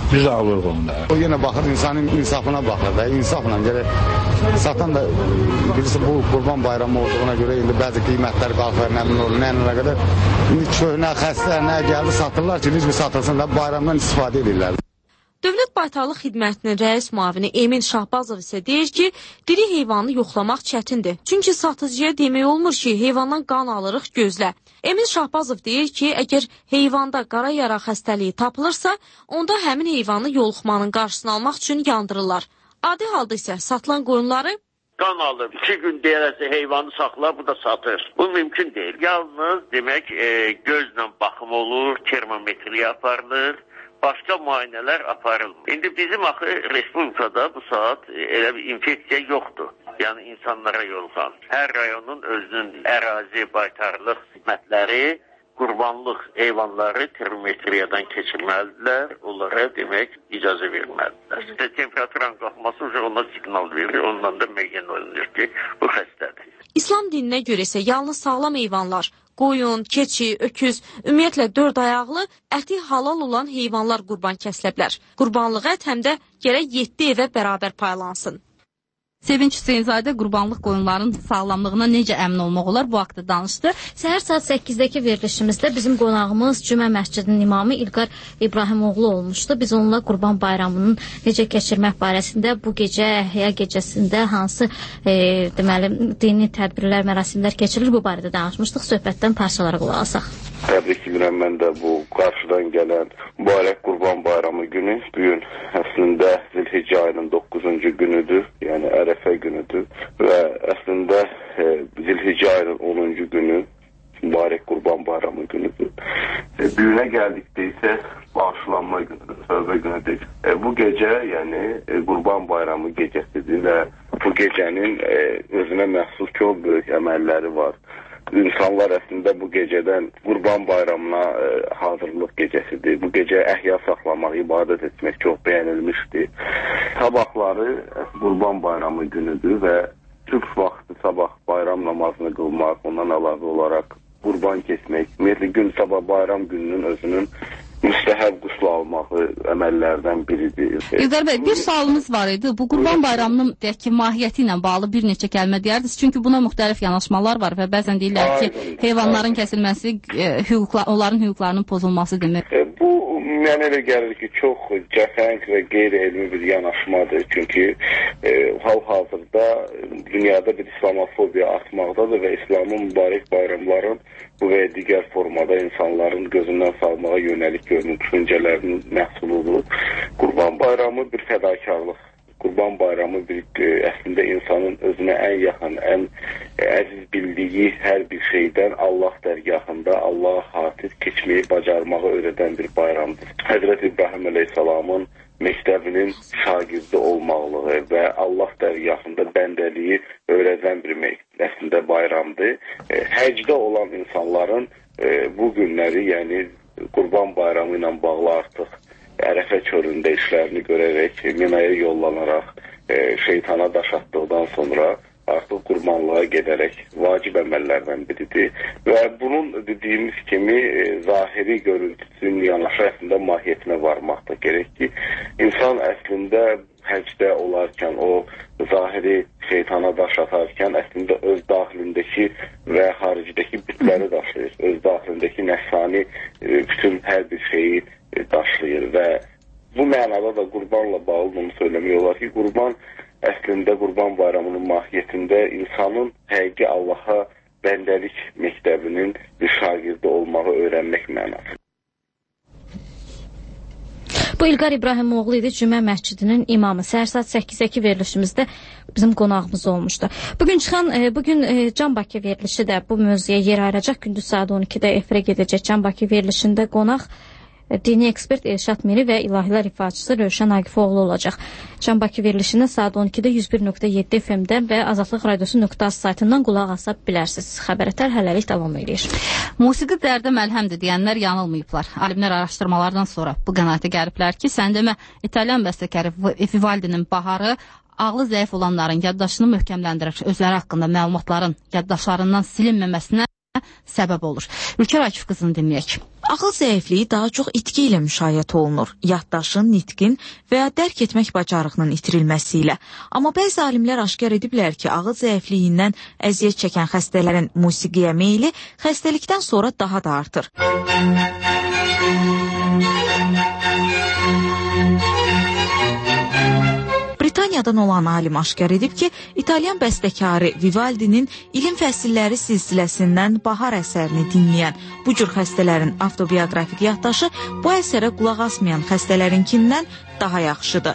Biz alırıq onda. O yenə baxır, insanın insafına baxır da, insafla gəlir. Satan da birisi bu Qurban bayramı olduğuna görə indi bəzi qiymətlər qalxır, nə bilim olur, nə nə qədər. İndi köhnə xəstə nə gəldi satırlar ki, biz satılsın da bayramdan istifadə edirlər. Dövlət Baytarlıq Xidmətinin rəis müavini Emin Şahbazov isə deyir ki, diri heyvanı yoxlamaq çətindir. Çünki satıcıya demək olmur ki, heyvandan qan alırıq, gözlə. Emin Şahbazov deyir ki, əgər heyvanda qara yara xəstəliyi tapılırsa, onda həmin heyvanı yoluxmanın qarşısını almaq üçün yandırırlar. Adi halda isə satılan qoyunları qan alır. İki gün deyərəsə heyvanı saxlar, bu da satır. Bu mümkün deyil. Yalnız demək e, gözlə baxım olur, termometriya aparılır. Başqa müayinələr aparılmır. İndi bizim axı respublikada bu saat elə bir infeksiya yoxdur. Yəni insanlara yoluxan. Hər rayonun özünün ərazi baytarlıq xidmətləri qurbanlıq heyvanları termometriyadan keçirməlidirlər. Onlara demək icazə verməlidirlər. İşte temperaturun qalxması ona siqnal verir. Ondan da müəyyən olunur ki, bu xəstədir. İslam dininə görə isə yalnız sağlam heyvanlar, qoyun, keçi, öküz, ümumiyyətlə dörd ayaqlı, əti halal olan heyvanlar qurban kəsilə bilər. Qurbanlıq ət həm də gərək yeddi evə bərabər paylansın. Sevinç Hüseynzadə qurbanlıq qoyunların sağlamlığına necə əmin olmaq olar bu haqda danışdı. Səhər saat səkkizdə verilişimizdə bizim qonağımız Cümə məscidinin imamı İlqar İbrahimoğlu olmuşdu. Biz onunla Qurban bayramının necə keçirmək barəsində bu gecə Əhya gecəsində hansı e, deməli dini tədbirlər, mərasimlər keçirilir bu barədə danışmışdıq. Söhbətdən parçalara qulaq asaq. Təbrik edirəm mən də bu qarşıdan gələn mübarək Qurban bayramı günü. Bu gün əslində Zilhicce ayının doqquzuncu günüdür, yəni Ərəfə günüdür və əslində e, Zilhicce ayının onuncu günü mübarək Qurban bayramı günüdür. E, düyünə gəldikdə isə bağışlanma günüdür, tövbə günüdür. E, bu gecə, yəni e, Qurban bayramı gecəsidir və bu gecənin e, özünə məxsus çox böyük əməlləri var. İnsanlar əslində bu gecədən Qurban bayramına e, hazırlıq gecəsidir. Bu gecə əhya saxlamaq, ibadət etmək çox bəyənilmişdir. Sabahları Qurban bayramı günüdür və sübh vaxtı sabah bayram namazını qılmaq, ondan əlavə olaraq qurban kesmək, ümumiyyətlə gün sabah bayram gününün özünün müstəhəb qusl almağı əməllərdən biridir. İlqar bəy, bir sualımız var idi. Bu Qurban bayramının deyək ki, mahiyyəti ilə bağlı bir neçə kəlmə deyərdiniz. Çünki buna müxtəlif yanaşmalar var və bəzən deyirlər ki, heyvanların kəsilməsi e, hüquqla, onların hüquqlarının pozulması demir. E, bu mənə elə gəlir ki, çox cəfəng və qeyri-elmi bir yanaşmadır. Çünki e, hal-hazırda dünyada bir İslamofobiya artmaqdadır və İslamın mübarək bayramların bu və digər formada insanların gözündən salmağa yönəlik görünür düşüncələrinin məhsuludur. Qurban bayramı bir fədakarlıq. Qurban bayramı bir e, əslində insanın özünə ən yaxın, ən e, əziz bildiyi hər bir şeydən Allah dərgahında Allaha xatir keçməyi bacarmağı öyrədən bir bayramdır. Həzrət İbrahim əleyhissalamın məktəbinin şagirdi olmaqlığı və Allah dərgahında bəndəliyi öyrədən bir əslində bayramdır. E, həcdə olan insanların e, bu günləri, yəni Qurban bayramı ilə bağlı artıq Ərəfə çölündə işlərini görərək, minaya yollanaraq, e, şeytana daş atdıqdan sonra artıq qurbanlığa gedərək vacib əməllərdən biridir. Və bunun dediyimiz kimi e, zahiri görüntüsünün yanaşı əslində mahiyyətinə varmaq da gerək ki, insan əslində həcdə olarkən, o zahiri şeytana daş atarkən əslində öz daxilindəki və xaricdəki bütləri daşlayır. Öz daxilindəki nəfsani e, bütün hər bir şeyi e, daşlayır və bu mənada da qurbanla bağlı bunu söyləmək olar ki, qurban əslində Qurban bayramının mahiyyətində insanın həqiqi Allaha bəndəlik məktəbinin bir şagirdi olmağı öyrənmək mənası. Bu İlqar İbrahimoğlu idi, Cümə məscidinin imamı. Səhər saat səkkizdə verilişimizdə bizim qonağımız olmuşdu. Bugün çıxan, e, bugün e, Can Bakı verilişi də bu mövzuya yer ayıracaq. Gündüz saat on ikidə efirə gedəcək Can Bakı verilişində qonaq dini ekspert Elşad Miri və ilahilər ifaçısı Rövşən Aqifoğlu olacaq. Can Bakı verilişində saat on ikidə yüz bir nöqtə yeddi F M-dən və azadlıq radiosu nöqtə az saytından qulaq asa bilərsiniz. Xəbərətər hələlik davam edir. Musiqi dərdə məlhəmdir deyənlər yanılmayıblar. Alimlər araşdırmalardan sonra bu qənaətə gəliblər ki, sən demə İtalyan bəstəkarı Vivaldinin Baharı ağlı zəif olanların yaddaşını möhkəmləndirir, özləri haqqında məlumatların yaddaşlarından silinməməsinə səbəb olur. Ülkər Akif qızını dinləyək. Ağıl zəifliyi daha çox itki ilə müşayiət olunur. Yaddaşın, nitqin və ya dərk etmək bacarığının itirilməsi ilə. Amma bəzi alimlər aşkar ediblər ki, ağıl zəifliyindən əziyyət çəkən xəstələrin musiqiyə meyli xəstəlikdən sonra daha da artır. Britaniyadan olan alim aşkar edib ki, İtalyan bəstəkarı Vivaldinin İlim Fəsilləri silsiləsindən Bahar əsərini dinləyən bu cür xəstələrin avtobioqrafik yaddaşı bu əsərə qulaq asmayan xəstələrinkindən daha yaxşıdır.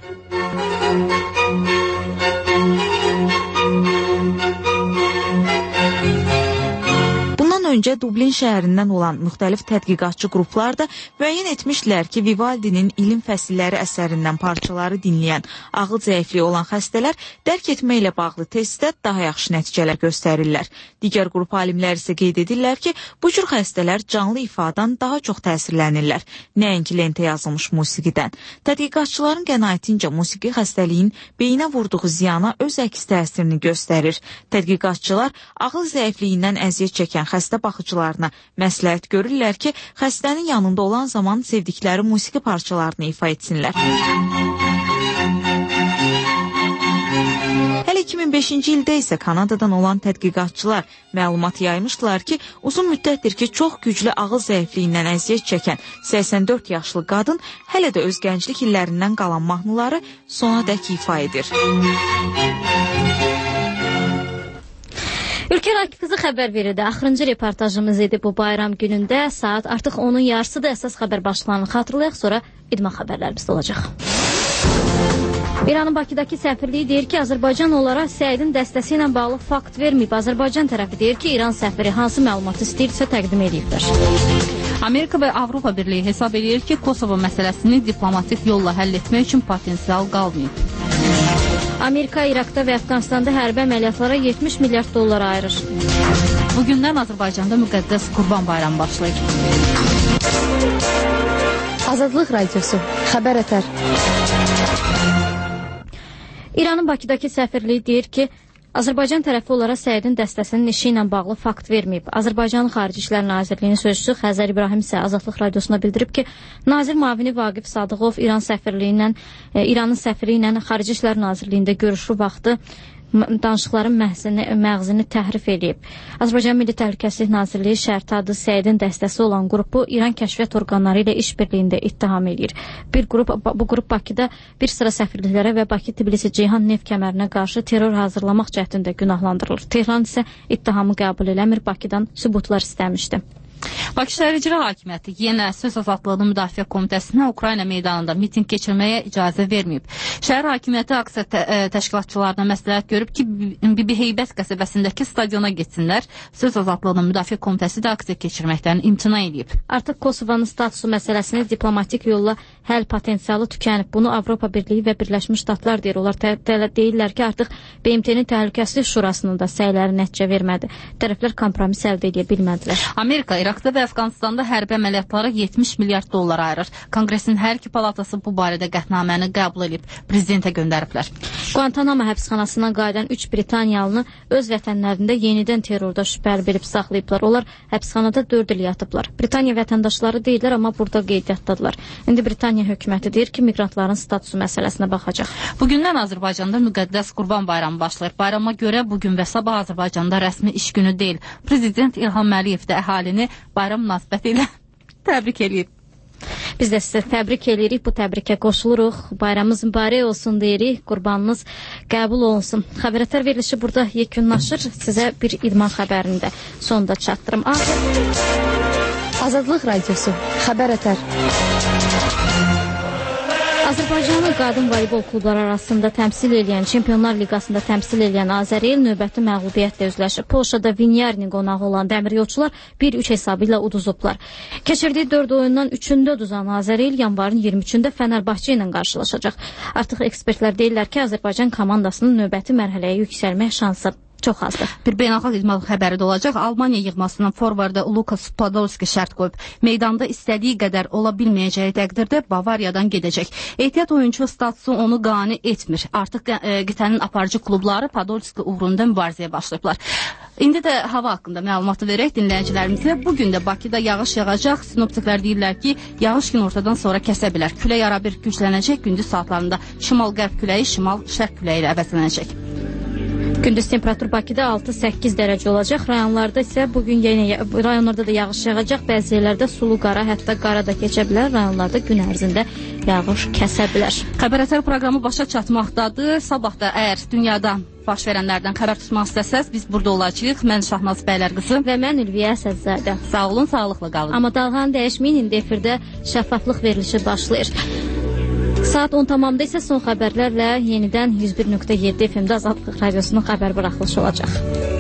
Öncə Dublin şəhərindən olan müxtəlif tədqiqatçı qruplar da müəyyən etmişlər ki, Vivaldinin İlim Fəsilləri əsərindən parçaları dinləyən ağıl zəifliyi olan xəstələr dərk etmə ilə bağlı testdə daha yaxşı nəticələr göstərirlər. Digər qrup alimlər isə qeyd edirlər ki, bu cür xəstələr canlı ifadan daha çox təsirlənirlər, nəinki lentə yazılmış musiqidən. Tədqiqatçıların qənaətincə musiqi xəstəliyin beyinə vurduğu ziyana öz əks təsirini göstərir. Tədqiqatçılar ağıl zəifliyindən əziyyət çəkən xəstə baxıcılarına məsləhət görürlər ki, xəstənin yanında olan zaman sevdikləri musiqi parçalarını ifa etsinlər. Hələ iki min beşinci ildə isə Kanadadan olan tədqiqatçılar məlumat yaymışdılar ki, uzun müddətdir ki, çox güclü ağıl zəifliyindən əziyyət çəkən səksən dörd yaşlı qadın hələ də öz gənclik illərindən qalan mahnıları sona dək ifa edir. Ülkə Rakifqızı xəbər verirdi. Axırıncı reportajımız idi bu bayram günündə. Saat artıq onun yarısıdır. Əsas xəbər başlıqlarını xatırlayaq, sonra idman xəbərlərimiz olacaq. İranın Bakıdakı səfirliyi deyir ki, Azərbaycan onlara Səidin dəstəsi ilə bağlı fakt verməyib. Azərbaycan tərəfi deyir ki, İran səfiri hansı məlumat istəyirsə təqdim ediblər. Amerika və Avropa Birliyi hesab edir ki, Kosovo məsələsini diplomatik yolla həll etmək üçün potensial qalmayıb. Amerika İraqda və Əfqanistanda hərbi əməliyyatlara yetmiş milyard dollar ayırır. Bugündən Azərbaycanda müqəddəs Qurban bayramı başlayır. Azadlıq Radiosu, xəbər ətər. İranın Bakıdakı səfirliyi deyir ki, Azərbaycan tərəfi olaraq Səidin dəstəsinin işi ilə bağlı fakt verməyib. Azərbaycanın Xarici İşlər Nazirliyinin sözçüsü Xəzər İbrahim isə Azadlıq Radiosuna bildirib ki, Nazir müavini Vaqif Sadıqov İran səfirliyi ilə, e, İranın səfiri ilə Xarici İşlər Nazirliyində görüşü vaxtı danışıqların məğzini, məğzini təhrif edib. Azərbaycan Milli Təhlükəsizlik Nazirliyi şərti adı Səidin dəstəsi olan qrupu İran kəşfiyyat orqanları ilə işbirliyində ittiham edir. Bir qrup, bu qrup Bakıda bir sıra səfirliklərə və Bakı-Tbilisi-Ceyhan neft kəmərinə qarşı terror hazırlamaq cəhdində günahlandırılır. Tehran isə ittihamı qəbul eləmir, Bakıdan sübutlar istəmişdi. Bakı Şəhər İcra Hakimiyyəti yenə söz azadlığını müdafiə komitəsinə Ukrayna meydanında miting keçirməyə icazə verməyib. Şəhər Hakimiyyəti aksiya tə təşkilatçılarına məsləhət görüb ki, Bibi Heybət qəsəbəsindəki stadiona getsinlər. Söz azadlığını müdafiə komitəsi də aksiya keçirməkdən imtina edib. Artıq Kosovanın statusu məsələsini diplomatik yolla həll potensialı tükənib. Bunu Avropa Birliyi və Birləşmiş Ştatlar deyir. Onlar deyirlər ki, artıq B M T-nin Təhlükəsizlik Şurasının da səyləri nəticə vermədi. Tərəflər kompromis əldə edə bilmədilər. Amerika İraqda və Əfqanistanda hərbi əməliyyatlara yetmiş milyard dollar ayırır. Konqresin hər iki palatası bu barədə qətnaməni qəbul edib, prezidentə göndəriblər. Guantanamo həbsxanasından qayıdan üç Britaniyalını öz vətənlərində yenidən terrorda şübhəli bilib saxlayıblar. Onlar həbsxanada dörd il yatıblar. Britaniya vətəndaşları deyirlər, amma burada qeydiyyatdadılar. İndi Britaniya hökuməti deyir ki, miqrantların statusu məsələsinə baxacaq. Bugündən Azərbaycanda müqəddəs Qurban bayramı başlayır. Bayrama görə bugün və sabah Azərbaycanda rəsmi iş günü deyil. Prezident İlham Əliyev də əhalini bayram münasibəti ilə təbrik edib. Biz də sizə təbrik edirik, bu təbrikə qoşuluruq. Bayramımız mübarək olsun deyirik, qurbanınız qəbul olsun. Xəbərətər verilişi burada yekunlaşır. Sizə bir idman xəbərini də sonunda çatdırım. Azadlıq Radiosu, xəbər ətər. Azərbaycanlı qadın voleybol klubları arasında təmsil edən, Çempionlar Liqasında təmsil edən Azəril növbəti məğlubiyyətlə üzləşib. Polşada Vinyarni qonağı olan dəmiryolçular bir üç hesabı ilə uduzublar. Keçirdiyi dörd oyundan üçündə uduzan Azəril yanvarın iyirmi üçündə Fənərbahçə ilə qarşılaşacaq. Artıq ekspertlər deyirlər ki, Azərbaycan komandasının növbəti mərhələyə yüksəlmək şansı çox azdır. Bir beynəlxalq idman xəbəri də olacaq. Almaniya yığmasının forvardı Lukas Podolski şərt qoyub. Meydanda istədiyi qədər ola bilməyəcəyi təqdirdə Bavariyadan gedəcək. Ehtiyat oyunçu statusu onu qane etmir. Artıq qitənin aparıcı klubları Podolski uğrunda mübarizəyə başlayıblar. İndi də hava haqqında məlumatı verək dinləyicilərimizə. Bugün də Bakıda yağış yağacaq. Sinoptiklər deyirlər ki, yağış günortadan sonra kəsə bilər. Külək arabir güclənəcək. Gündüz saatlarında şimal-qərb küləyi, şimal-şərq küləyi ilə əvəzlənəcək. Gündüz temperatur Bakıda altı səkkiz dərəcə olacaq. Rayonlarda isə bugün yenə rayonlarda da yağış yağacaq. Bəzi yerlərdə sulu qara, hətta qara da keçə bilər. Rayonlarda gün ərzində yağış kəsə bilər. Xəbər proqramı başa çatmaqdadır. Sabah da əgər dünyada baş verənlərdən xəbər tutmaq istəsəz, biz burada olacağıq. Mən Şahnaz Bəylər qızı və mən Ülviyə Əsədzadə. Sağ olun, sağlıqla qalın. Amma dalğanı dəyişməyin, indi efirdə şəffaflıq verilişi başlayır. Saat on tamamda isə son xəbərlərlə yenidən yüz bir nöqtə yeddi F M-də Azadlıq Radiosunun xəbər buraxılışı olacaq.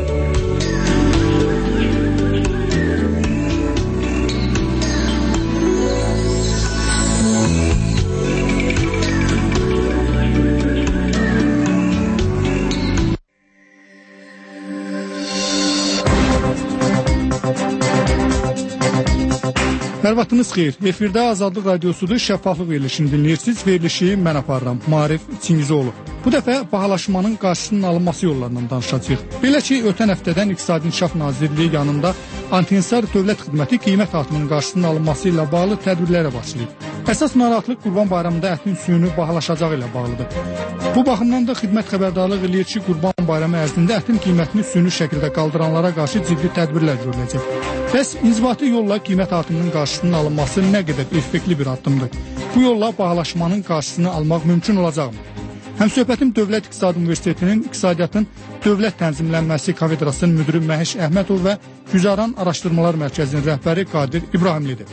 Hər vaxtınız xeyir. Efirdə Azadlıq Radiosudur, şəffaflıq verilişini dinləyirsiniz. Verilişi mən aparıram, Marif Çingizoğlu. Bu dəfə bahalaşmanın qarşısının alınması yollarından danışacağıq. Belə ki, ötən həftədən İqtisadi İnkişaf Nazirliyi yanında anti-insar dövlət xidməti qiymət artımının qarşısının alınması ilə bağlı tədbirlərə başlayıb. Əsas narahatlıq Qurban Bayramında ətin suyunu bahalaşacağı ilə bağlıdır. Bu baxımdan da xidmət xəbərdarlıq eləyir ki, Qurban Bayramı ərzində ətin qiymətini süni şəkildə qaldıranlara qarşı ciddi tədbirlər görüləcək. Bəs inzibati yolla qiymət artımının qarşısının alınması nə qədər effektli bir addımdır? Bu yolla bahalaşmanın qarşısını almaq mümkün olacaqmı? Həmsöhbətim Dövlət İqtisadi Universitetinin İqtisadiyyatın Dövlət Tənzimlənməsi kafedrasının müdiri Məhiş Əhmədov və Güzaran Araşdırmalar Mərkəzinin rəhbəri Qadir İbrahimlidir.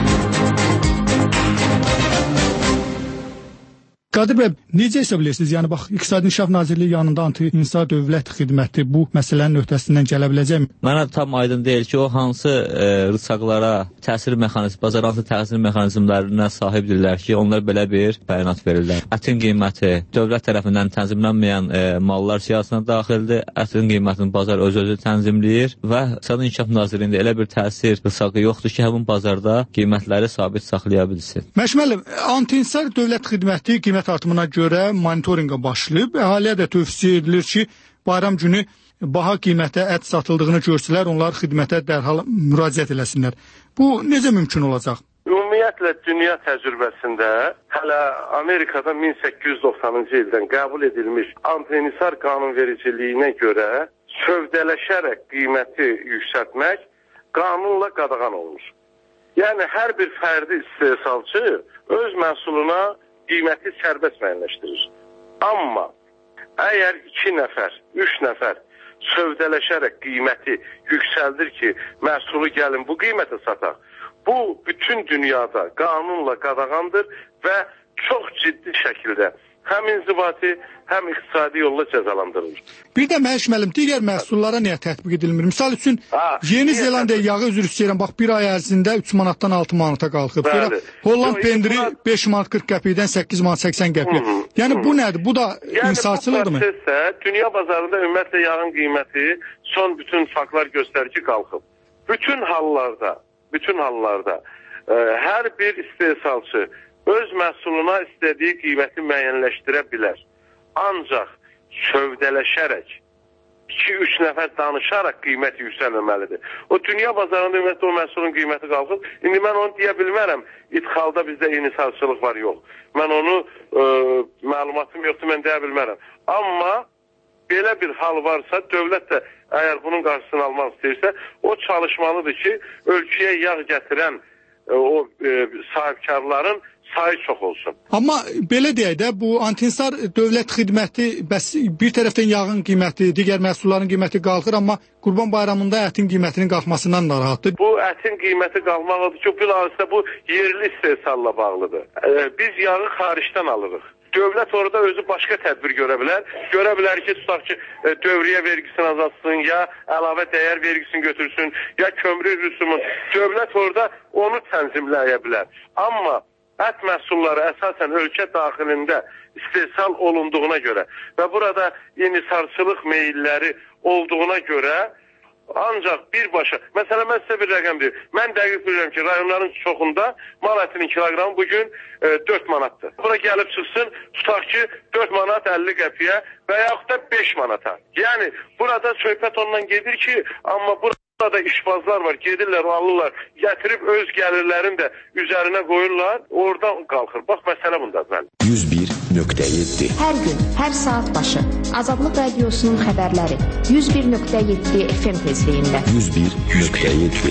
Qadir bəy, necə hesab edirsiniz? Yəni bax, İqtisadi İnkişaf Nazirliyi yanında anti-insar dövlət xidməti bu məsələnin öhdəsindən gələ biləcəkmi? Mənə tam aydın deyil ki, o hansı e, rıçaqlara təsir mexanizmi, bazar hansı təsir mexanizmlərinə sahibdirlər ki, onlar belə bir bəyanat verirlər. Ətin qiyməti dövlət tərəfindən tənzimlənməyən e, mallar siyasətine daxildir. Ətin qiymətini bazar öz-özü tənzimləyir və İqtisadi İnkişaf Nazirliyində elə bir təsir rıçaqı yoxdur ki, həmin bazarda qiymətləri sabit saxlaya bilsin. Məşməlim, anti-insar dövlət xidməti qiymət artımına görə monitorinqa başlayıb. Əhaliyə də tövsiyə edilir ki, bayram günü baha qiymətə ət satıldığını görsələr, onlar xidmətə dərhal müraciət eləsinlər. Bu necə mümkün olacaq? Ümumiyyətlə, dünya təcrübəsində hələ Amerikada min səkkiz yüz doxsanıncı ildən qəbul edilmiş anti-insar qanunvericiliyinə görə sövdələşərək qiyməti yüksəltmək qanunla qadağan olunur. Yəni, hər bir fərdi istehsalçı öz məhsuluna qiyməti sərbəst müəyyənləşdirir. Amma əgər iki nəfər, üç nəfər sövdələşərək qiyməti yüksəldir ki, məhsulu gəlin bu qiymətə sataq, bu bütün dünyada qanunla qadağandır və çox ciddi şəkildə həm inzibati, həm iqtisadi yolla cəzalandırılır. Bir də Məhiş müəllim, digər məhsullara niyə tətbiq edilmir? Misal üçün, ha, Yeni Zelandiya yağı üzr istəyirəm, bax bir ay ərzində üç manatdan altı manata qalxıb. Sonra Holland pendiri beş manat qırx qəpikdən səkkiz manat səksən qəpik. Yəni bu nədir? Bu da yəni, insafçılıqdır mı? Yəni bu prosesdə dünya bazarında ümumiyyətlə yağın qiyməti son bütün faktlar göstərir ki, qalxıb. Bütün hallarda, bütün hallarda ə, hər bir istehsalçı öz məhsuluna istədiyi qiyməti müəyyənləşdirə bilər. Ancaq sövdələşərək, iki üç nəfər danışaraq qiymət yüksəlməməlidir. O dünya bazarında ümumiyyətlə o məhsulun qiyməti qalxıb. İndi mən onu deyə bilmərəm, idxalda bizdə inhisarçılıq var, yox. Mən onu ə, məlumatım yoxdur, mən deyə bilmərəm. Amma belə bir hal varsa, dövlət də əgər bunun qarşısını almaq istəyirsə, o çalışmalıdır ki, ölkəyə yağ gətirən ə, o ə, sahibkarların sayı çox olsun. Amma belə deyək də, bu anti-insar dövlət xidməti bəs bir tərəfdən yağın qiyməti, digər məhsulların qiyməti qalxır, amma Qurban Bayramında ətin qiymətinin qalxmasından narahatdır. Bu ətin qiyməti qalmaqdır ki, bilhassa bu yerli istehsalla bağlıdır. Ee, biz yağı xaricdən alırıq. Dövlət orada özü başqa tədbir görə bilər. Görə bilər ki, tutaq ki, dövriyyə vergisini azaltsın, ya əlavə dəyər vergisini götürsün, ya kömrü rüsumu. Dövlət orada onu tənzimləyə bilər. Amma ət məhsulları əsasən ölkə daxilində istehsal olunduğuna görə və burada inhisarçılıq meyilləri olduğuna görə Ancaq birbaşa, məsələn, mən sizə bir rəqəm deyim. Mən dəqiq bilirəm ki, rayonların çoxunda mal ətinin kiloqramı bugün e, dörd manatdır. Bura gəlib çıxsın, tutaq ki, dörd manat əlli qəpiyə və yaxud da beş manata. Yəni, burada söhbət ondan gedir ki, amma burada işbazlar var, gedirlər, alırlar, gətirib öz gəlirlərini də üzərinə qoyurlar, oradan qalxır. Bax, məsələ bundadır. yüz bir nöqtə yeddi Hər gün, hər saat başı Azadlıq Radiosunun xəbərləri yüz bir nöqtə yeddi F M tezliyində. yüz bir nöqtə yeddi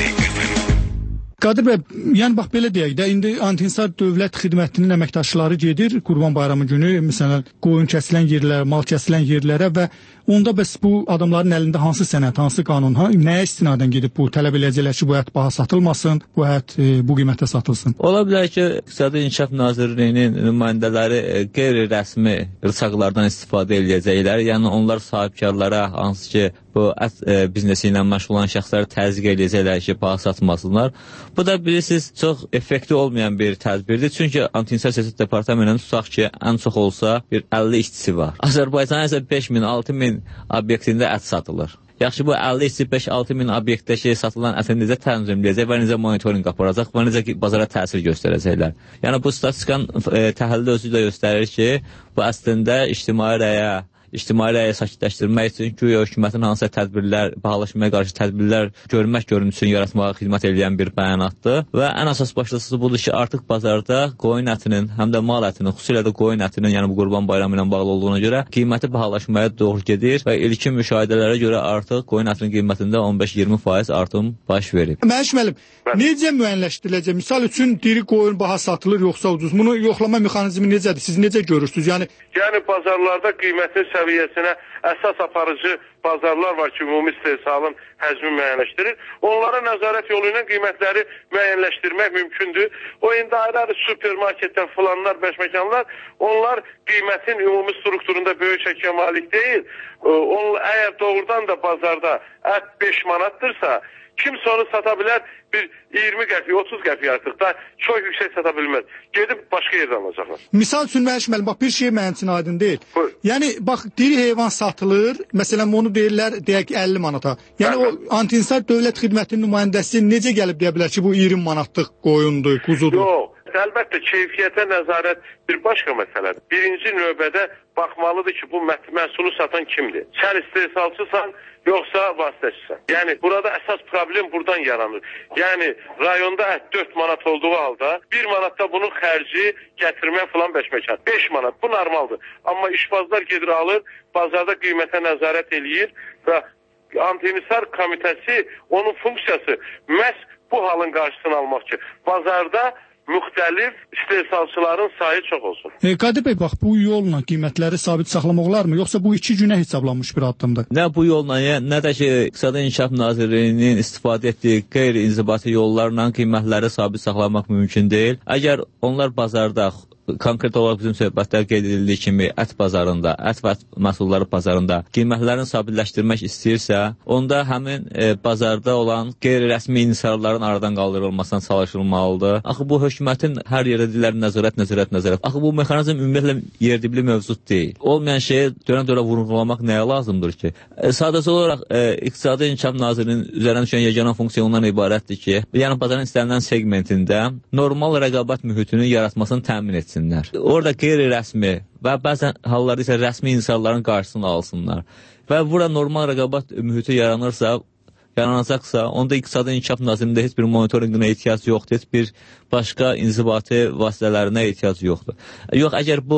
Qadir bəy, yəni bax belə deyək də, indi Antinsar Dövlət Xidmətinin əməkdaşları gedir Qurban Bayramı günü, məsələn, qoyun kəsilən yerlərə, mal kəsilən yerlərə və onda bəs bu adamların əlində hansı sənəd, hansı qanun, ha, nəyə istinadən gedib bu tələb eləyəcəklər ki, bu ət baha satılmasın, bu ət e, bu qiymətə satılsın? Ola bilər ki, İqtisadi İnkişaf Nazirliyinin nümayəndələri e, qeyri-rəsmi rıçaqlardan istifadə eləyəcəklər. Yəni onlar sahibkarlara, hansı ki, bu ət e, biznesi ilə məşğul olan şəxsləri təzyiq eləyəcəklər ki, baha satmasınlar. Bu da bilirsiniz, çox effektiv olmayan bir tədbirdir. Çünki Anti-İnsar Siyasət Departamentinin tutaq ki, ən çox olsa bir əlli işçisi var. Azərbaycanın isə beş min, altı min obyektində ət satılır. Yaxşı, bu əlli işçi beş altı min obyektdəki satılan ətin necə tənzimləyəcək və necə monitorinq aparacaq və necə bazara təsir göstərəcəklər. Yəni, bu statistikanın e, təhlili özü də göstərir ki, bu əslində ictimai rəyə İctimai rəyi sakitləşdirmək üçün güya hökumətin hansısa tədbirlər, bahalaşmaya qarşı tədbirlər görmək görüntüsünü yaratmağa xidmət edən bir bəyanatdır və ən əsas başlıcası budur ki, artıq bazarda qoyun ətinin, həm də mal ətinin, xüsusilə də qoyun ətinin, yəni bu Qurban Bayramı ilə bağlı olduğuna görə qiyməti bahalaşmaya doğru gedir və ilkin müşahidələrə görə artıq qoyun ətinin qiymətində on beş iyirmi faiz artım baş verib. Məniş müəllim, necə müəyyənləşdiriləcək? Misal üçün diri qoyun baha satılır yoxsa ucuz? Bunu yoxlama mexanizmi necədir? Siz necə görürsünüz? Yəni Yəni bazarlarda qiymətin səviyyəsinə əsas aparıcı bazarlar var ki, ümumi istehsalın həcmi müəyyənləşdirir. Onlara nəzarət yolu ilə qiymətləri müəyyənləşdirmək mümkündür. O indi ayrı-ayrı supermarketdən filanlar, bəşməkanlar, onlar qiymətin ümumi strukturunda böyük çəkiyə malik deyil. Onlar, əgər doğrudan da bazarda ət beş manatdırsa, kimsə onu sata bilər bir iyirmi qəpi, otuz qəpi artıq da çox yüksək sata bilməz. Gedib başqa yerdən alacaqlar. Misal üçün mənim müəllim, bax bir şey mənim üçün aydın deyil. Buyur. Yəni bax diri heyvan satılır, məsələn onu deyirlər deyək əlli manata. Yəni Bəli. O Anti-İnsar Dövlət Xidmətinin nümayəndəsi necə gəlib deyə bilər ki, bu iyirmi manatlıq qoyundur, quzudur? Yox, əlbəttə keyfiyyətə nəzarət bir başqa məsələdir. Birinci növbədə baxmalıdır ki, bu məhsulu satan kimdir? Sən istehsalçısan, yoxsa vasitəçisən. Yəni, burada əsas problem buradan yaranır. Yəni, rayonda ət dörd manat olduğu halda, bir manatda bunun xərci gətirmək filan bəşməkan. beş manat, bu normaldır. Amma işbazlar gedir alır, bazarda qiymətə nəzarət eləyir və Anti-İnsar Komitəsi, onun funksiyası məhz bu halın qarşısını almaq ki, bazarda müxtəlif istehsalçıların sayı çox olsun. E, Qadir bəy, bax, bu yolla qiymətləri sabit saxlamaq olarmı? Yoxsa bu iki günə hesablanmış bir addımdır? Nə bu yolla, nə də ki, İqtisadi İnkişaf Nazirliyinin istifadə etdiyi qeyri-inzibati yollarla qiymətləri sabit saxlamaq mümkün deyil. Əgər onlar bazarda konkret olaraq bizim söhbətlər qeyd edildiyi kimi ət bazarında, ət və ət məhsulları bazarında qiymətlərini sabitləşdirmək istəyirsə, onda həmin e, bazarda olan qeyri-rəsmi inhisarların aradan qaldırılmasına çalışılmalıdır. Axı bu hökumətin hər yerdə deyirlər nəzarət, nəzarət, nəzarət. Axı bu mexanizm ümumiyyətlə yerdibli mövcud deyil. Olmayan şeyi dönə-dönə vurğulamaq nəyə lazımdır ki? E, sadəcə olaraq e, İqtisadi İnkişaf Nazirliyinin üzərinə düşən yeganə funksiya ondan ibarətdir ki, yəni bazarın istənilən segmentində normal rəqabət mühitini yaratmasını təmin etsin. Orada qeyri-rəsmi və bəzən hallarda isə rəsmi insanların qarşısını alsınlar. Və bura normal rəqabət mühiti yaranırsa, yaranacaqsa, onda İqtisadi İnkişaf Nazirliyində heç bir monitorinqinə ehtiyac yoxdur, heç bir başqa inzibati vasitələrinə ehtiyac yoxdur. Yox, əgər bu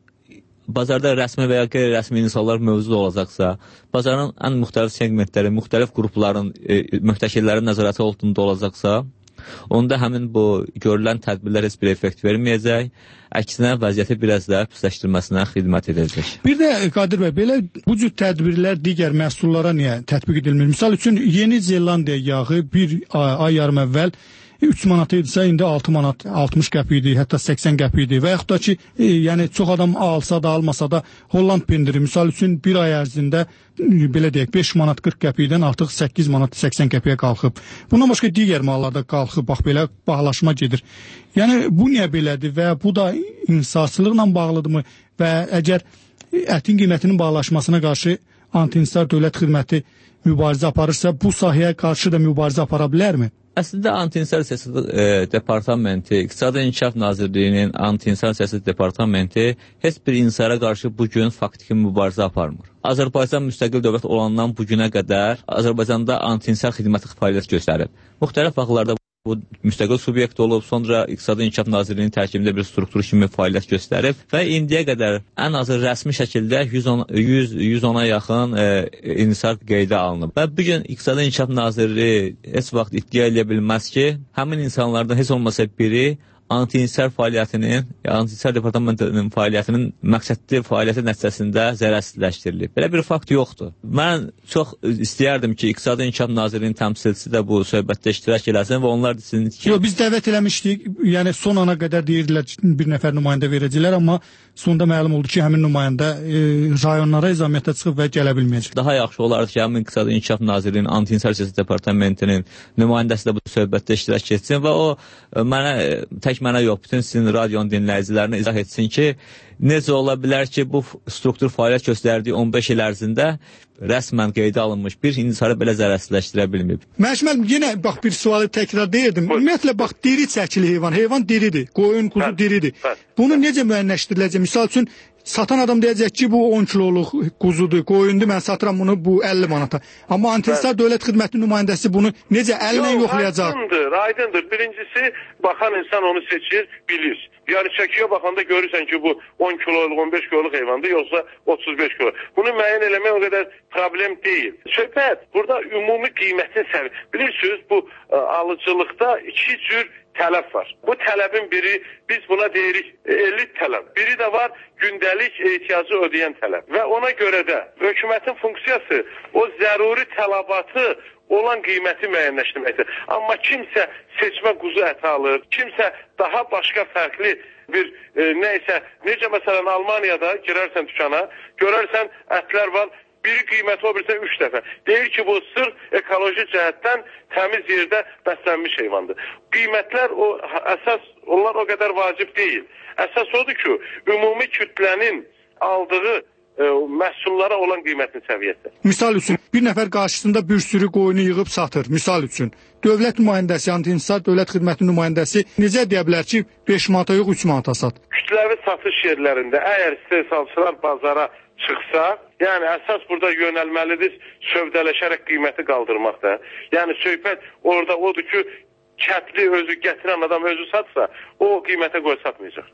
bazarda rəsmi və ya qeyri-rəsmi insanlar mövcud olacaqsa, bazarın ən müxtəlif segmentləri, müxtəlif qrupların, e, mühtəkillərin nəzarəti altında olacaqsa, onda həmin bu görülən tədbirlər heç bir effekt verməyəcək, əksinə vəziyyəti biraz da pisləşdirməsinə xidmət edəcək. Bir də Qadir bəy, belə bu cür tədbirlər digər məhsullara niyə tətbiq edilmir? Misal üçün Yeni Zelandiya yağı bir ay yarım əvvəl üç manat idisə, indi altı manat altmış qəpik idi, hətta səksən qəpik idi. Və yaxud da ki, e, yəni çox adam alsa da, almasa da Holland pendiri misal üçün bir ay ərzində belə deyək beş manat qırx qəpikdən artıq səkkiz manat səksən qəpiyə qalxıb. Bundan başqa digər mallarda qalxıb, bax belə bahalaşma gedir. Yəni bu niyə belədir və bu da insafsızlıqla bağlıdırmı və əgər ətin qiymətinin bahalaşmasına qarşı anti-insar dövlət xidməti mübarizə aparırsa, bu sahəyə qarşı da mübarizə apara bilərmi? Əslində anti-insar siyasəti e, departamenti, İqtisadi İnkişaf Nazirliyinin anti-insar siyasəti departamenti heç bir insara qarşı bugün faktiki mübarizə aparmır. Azərbaycan müstəqil dövlət olandan bugünə qədər Azərbaycanda anti-insar xidməti fəaliyyət göstərib. Müxtəlif vaxtlarda bu müstəqil subyekt olub, sonra İqtisadi İnkişaf Nazirliyinin tərkibində bir struktur kimi fəaliyyət göstərib və indiyə qədər ən azı rəsmi şəkildə yüz ona yaxın e, insar qeydə alınıb. Və bugün İqtisadi İnkişaf Nazirliyi heç vaxt iddia edə bilməz ki, həmin insanlardan heç olmasa biri anti-insar fəaliyyətinin, anti-insar departamentinin fəaliyyətinin məqsədli fəaliyyəti nəticəsində zərərsizləşdirilib. Belə bir fakt yoxdur. Mən çox istəyərdim ki, İqtisadi İnkişaf Nazirliyinin təmsilçisi də bu söhbətdə iştirak eləsin və onlar desin ki... Yox, biz dəvət eləmişdik, yəni son ana qədər deyirdilər bir nəfər nümayəndə verəcəklər, amma sonda məlum oldu ki, həmin nümayəndə e, rayonlara izamiyyətə çıxıb və gələ bilməyəcək. Daha yaxşı olardı ki, həmin İqtisadi İnkişaf Nazirliyinin anti-insar siyasəti departamentinin nümayəndəsi də bu söhbətdə iştirak etsin və o mənə tək mənə yox, bütün sizin radionun dinləyicilərinə izah etsin ki, necə ola bilər ki, bu struktur fəaliyyət göstərdiyi on beş il ərzində rəsmən qeydə alınmış bir insarı belə zərərsizləşdirə bilməyib. Məşməl, yenə bax bir sualı təkrar deyirdim. Ümumiyyətlə, bax, diri çəkili heyvan, heyvan diridir, qoyun, kuzu diridir. Bunu necə müəyyənləşdiriləcək? Misal üçün, satan adam deyəcək ki, bu on kiloluq quzudur, qoyundur, mən satıram bunu bu əlli manata. Amma anti-insar dövlət xidməti nümayəndəsi bunu necə əllə yoxlayacaq? Aydındır, aydındır. Birincisi, baxan insan onu seçir, bilir. Yəni çəkiyə baxanda görürsən ki, bu on kiloluq, on beş kiloluq heyvandır, yoxsa otuz beş kiloluq. Bunu müəyyən eləmək o qədər problem deyil. Söhbət, burada ümumi qiymətin səviyyəsi. Bilirsiniz, bu ə, alıcılıqda iki cür tələb var. Bu tələbin biri, biz buna deyirik elit tələb. Biri də var gündəlik ehtiyacı ödəyən tələb. Və ona görə də hökumətin funksiyası o zəruri tələbatı olan qiyməti müəyyənləşdirməkdir. Amma kimsə seçmə quzu əti alır, kimsə daha başqa fərqli bir e, neysə, necə məsələn Almaniyada girərsən dükana, görərsən ətlər var, biri qiyməti o birisi üç dəfə. Deyir ki, bu sırf ekoloji cəhətdən təmiz yerdə bəslənmiş heyvandır. Qiymətlər o əsas, onlar o qədər vacib deyil. Əsas odur ki, ümumi kütlənin aldığı e, məhsullara olan qiymətin səviyyəsi. Misal üçün, bir nəfər qarşısında bir sürü qoyunu yığıb satır, misal üçün. Dövlət nümayəndəsi, anti-insar dövlət xidməti nümayəndəsi necə deyə bilər ki, beş manata yox, üç manata sat? Kütləvi satış yerlərində əgər istehsalçılar bazara çıxsa, yəni əsas burada yönəlməlidir sövdələşərək qiyməti qaldırmaqda. Yəni söhbət orada odur ki, kətli özü gətirən adam özü satsa, o qiymətə qoy satmayacaq.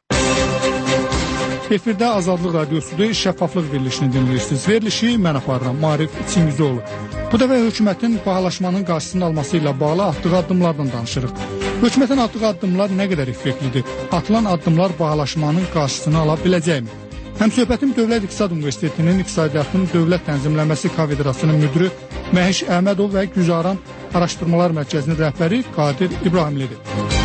Efirdə Azadlıq Radiosu'da şəffaflıq verilişini dinləyirsiniz. Verilişi mən aparıram, Marif Çingizoğlu. Bu dəfə hökumətin bahalaşmanın qarşısının alması ilə bağlı atdığı addımlardan danışırıq. Hökumətin atdığı addımlar nə qədər effektlidir? Atılan addımlar bahalaşmanın qarşısını ala biləcəkmi? Həmsöhbətim Dövlət İqtisad Universitetinin İqtisadiyyatın Dövlət Tənzimlənməsi kafedrasının müdürü Məhiş Əhmədov və Güzaran Araşdırmalar Mərkəzinin rəhbəri Qadir İbrahimlidir.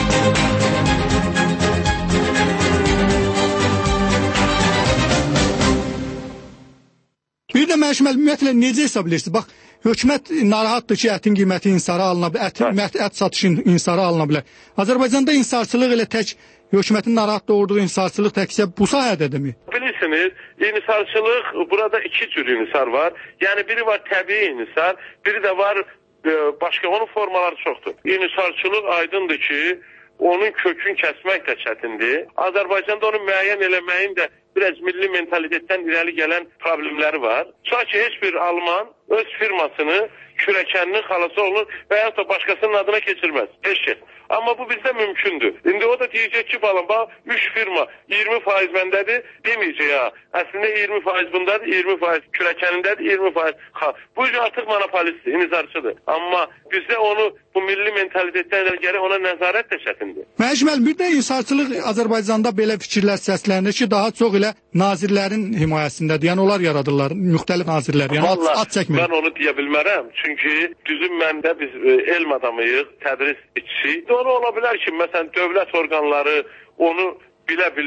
Bir də məşməl ümumiyyətlə necə hesab edirsiniz? Bax, hökumət narahatdır ki, ətin qiyməti insara alına bilər, ət, ət satışı insara alına bilər. Azərbaycanda insarçılıq elə tək, hökumətin narahat doğurduğu insarçılıq təkcə bu sahədədirmi? Bilirsiniz, insarçılıq, burada iki cür insar var. Yəni biri var təbii insar, biri də var e, başqa, onun formaları çoxdur. İnsarçılıq aydındır ki, onun kökün kəsmək də çətindir. Azərbaycanda onu müəyyən eləməyin də biraz milli mentalitetdən irəli gələn problemləri var. Sanki heç bir Alman öz firmasını kürəkəninin xalası olur və ya da başqasının adına keçirməz. Heç şey. Amma bu bizdə mümkündür. İndi o da deyəcək ki, balam, bax, üç firma iyirmi faiz məndədir, deməyəcək ya. Əslində iyirmi faiz bundadır, iyirmi faiz kürəkənindədir, iyirmi faiz xal. Bu artıq monopolistdir, inizarçıdır. Amma bizdə onu bu milli mentalitetdən irəli gələk ona nəzarət də çətindir. Məcməl, bir də insarçılıq Azərbaycanda belə fikirlər səslənir ki, daha çox elə nazirlərin himayəsindədir. Yəni onlar yaradırlar, müxtəlif nazirlər. Yəni Vallahi, at, at çəkmir. Mən onu deyə bilmərəm. Çünki düzüm məndə biz e, elm adamıyıq, tədris işçisi. Doğru ola bilər ki, məsələn, dövlət orqanları onu bilə bilir.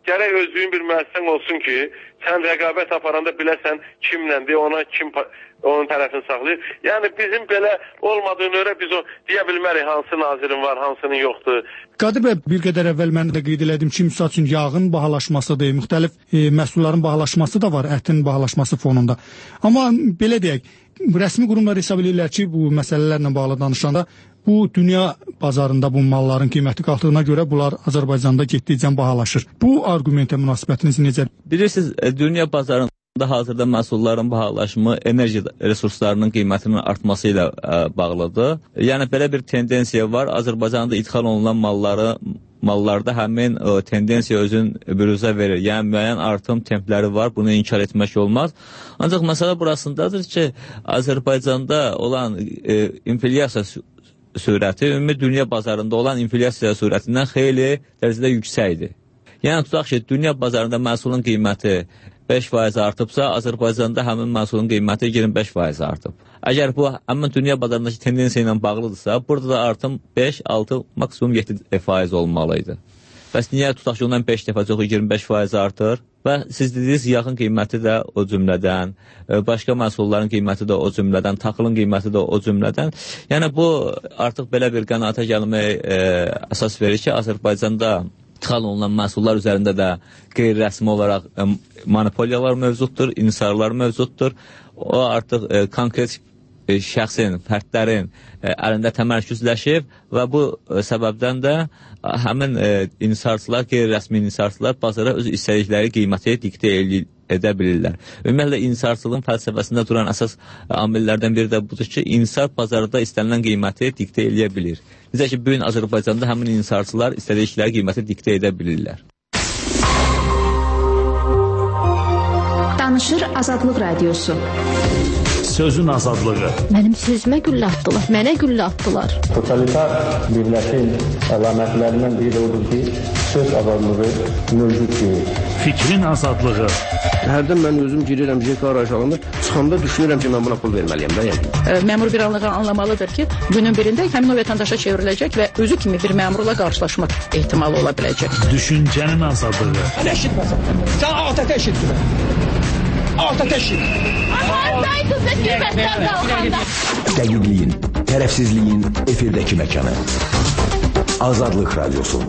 gərək özlüyün bir müəssisən olsun ki, sən rəqabət aparanda biləsən kimləndir, ona kim onun tərəfini saxlayır. Yəni bizim belə olmadığını görə biz o deyə bilmərik hansı nazirin var, hansının yoxdur. Qadir bəy, bir qədər əvvəl mən də qeyd elədim ki, misal üçün yağın bahalaşmasıdır, müxtəlif e, məhsulların bahalaşması da var, ətin bahalaşması fonunda. Amma belə deyək, rəsmi qurumlar hesab edirlər ki, bu məsələlərlə bağlı danışanda bu dünya bazarında bu malların qiyməti qalxdığına görə bunlar Azərbaycanda getdikcə bahalaşır. Bu argumentə münasibətiniz necədir? Bilirsiniz, dünya bazarında hazırda məhsulların bahalaşımı enerji resurslarının qiymətinin artması ilə ə, bağlıdır. Yəni belə bir tendensiya var. Azərbaycanda idxal olunan malları mallarda həmin ə, tendensiya özün büruzə verir. Yəni müəyyən artım templəri var. Bunu inkar etmək olmaz. Ancaq məsələ burasındadır ki, Azərbaycanda olan ə, inflyasiya sürəti ümumi dünya bazarında olan inflyasiya sürətindən xeyli dərəcədə yüksəkdir. Yəni tutaq ki, dünya bazarında məhsulun qiyməti beş faiz artıbsa, Azərbaycanda həmin məhsulun qiyməti iyirmi beş faiz artıb. Əgər bu həmin dünya bazarındakı tendensiya ilə bağlıdırsa, burada da artım beş, altı, maksimum yeddi faiz olmalıydı. Bəs niyə tutaq ki, ondan beş dəfə çox iyirmi beş faiz artır? Və siz dediniz, yağın qiyməti də o cümlədən, başqa məhsulların qiyməti də o cümlədən, taxılın qiyməti də o cümlədən. Yəni bu artıq belə bir qənaətə gəlməyə e, əsas verir ki, Azərbaycanda ixal olunan məhsullar üzərində də qeyri-rəsmi olaraq e, monopoliyalar mövcuddur, insarlar mövcuddur. O artıq e, konkret e, şəxsin, fərdlərin e, əlində təmərküzləşib və bu e, səbəbdən də həmin e, insarçılar, qeyri-rəsmi insarçılar bazara öz istədikləri qiyməti diktə edə bilirlər. Ümumiyyətlə, insarçılığın fəlsəfəsində duran əsas amillərdən biri də budur ki, insar bazarda istənilən qiyməti diktə edə bilir. Necə ki, bugün Azərbaycanda həmin insarçılar istədikləri qiyməti diktə edə bilirlər. Danışır Azadlıq Radiosu. Sözün azadlığı. Mənim sözümə güllə atdılar, mənə güllə atdılar. Totalitar birləşin əlamətlərindən biri odur ki, söz azadlığı mövcud deyil. Fikrin azadlığı. Hərdən mən özüm girirəm J K araşalanda, çıxanda düşünürəm ki, mən buna pul verməliyəm da yəni. Məmur bir anlığı anlamalıdır ki, günün birində həmin o vətəndaşa çevriləcək və özü kimi bir məmurla qarşılaşmaq ehtimalı ola biləcək. Düşüncənin azadlığı. Sən eşitməsən, sən atətə eşitmə. Atətə eşit. Dəqiqliyin, tərəfsizliyin efirdəki məkanı. Azadlıq Radiosu.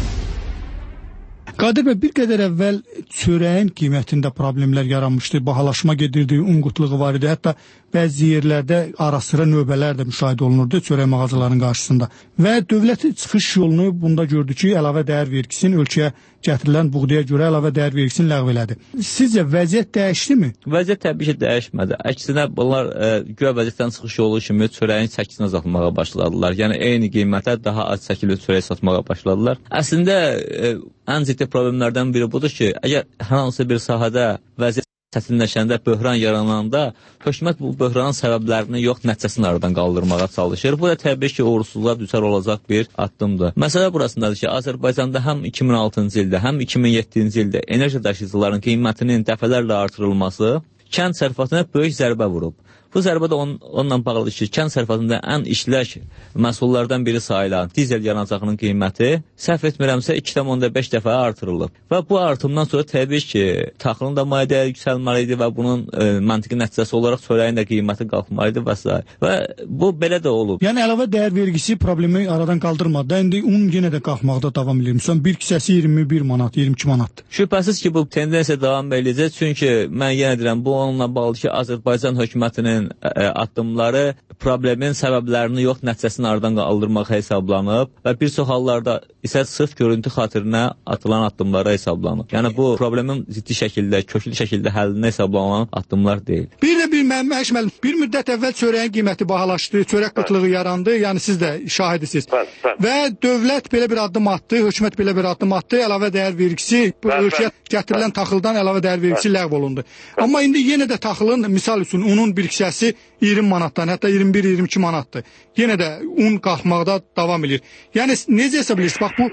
Qadir bəy, bir qədər əvvəl çörəyin qiymətində problemlər yaranmışdı, bahalaşma gedirdi, un qıtlığı var idi, hətta bəzi yerlərdə ara-sıra növbələr də müşahidə olunurdu çörək mağazalarının qarşısında. Və dövlət çıxış yolunu bunda gördü ki, əlavə dəyər vergisini ölkəyə gətirilən buğdaya görə əlavə dəyər vergisini ləğv elədi. Sizcə vəziyyət dəyişdimi? Vəziyyət təbii ki, dəyişmədi. Əksinə bunlar e, güya vəziyyətdən çıxış yolu kimi çörəyin çəkisini azaltmağa başladılar. Yəni eyni qiymətə daha az çəkili çörək satmağa başladılar. Əslində e, ən ciddi problemlərdən biri budur ki, əgər hər hansı bir sahədə vəziyyət çətinləşəndə, böhran yarananda hökumət bu böhranın səbəblərini yox, nəticəsini aradan qaldırmağa çalışır. Bu da təbii ki, uğursuzluğa düçar olacaq bir addımdır. Məsələ burasındadır ki, Azərbaycanda həm iki min altıncı ildə, həm iki min yeddinci ildə enerji daşıyıcıların qiymətinin dəfələrlə artırılması kənd sərfasına böyük zərbə vurub. Bu zərbə də on, onunla bağlıdır ki, kənd sərfasında ən işlək məhsullardan biri sayılan dizel yanacağının qiyməti səhv etmirəmsə iki nöqtə beş dəfə artırılıb. Və bu artımdan sonra təbii ki, taxılın da maliyyə dəyəri yüksəlməli idi və bunun e, məntiqi nəticəsi olaraq çörəyin də qiyməti qalxmalı idi və s. Və bu belə də olub. Yəni əlavə dəyər vergisi problemi aradan qaldırmadı. İndi un yenə də qalxmaqda davam edir. Məsələn, bir kisəsi iyirmi bir manat, iyirmi iki manatdır. Şübhəsiz ki, bu tendensiya davam edəcək. Çünki mən yenə deyirəm, bu onunla bağlıdır ki, Azərbaycan hökumətinin addımları problemin səbəblərini yox, nəticəsini aradan qaldırmağa hesablanıb və bir çox hallarda isə sırf görüntü xatirinə atılan addımlara hesablanıb. Yəni bu problemin ciddi şəkildə, köklü şəkildə həllinə hesablanan addımlar deyil. Bir də bir Məşəd müəllim, bir müddət əvvəl çörəyin qiyməti bahalaşdı, çörək qıtlığı yarandı. Yəni siz də şahidisiniz. Və dövlət belə bir addım atdı, hökumət belə bir addım atdı, əlavə dəyər vergisi ölkəyə gətirilən taxıldan əlavə dəyər vergisi ləğv olundu. Amma indi yenə də taxılın, misal üçün unun bir kisəsi iyirmi manatdan, hətta iyirmi bir iyirmi iki manatdır. Yenə də un qalxmaqda davam edir. Yəni necə hesab edirsiniz? Bax bu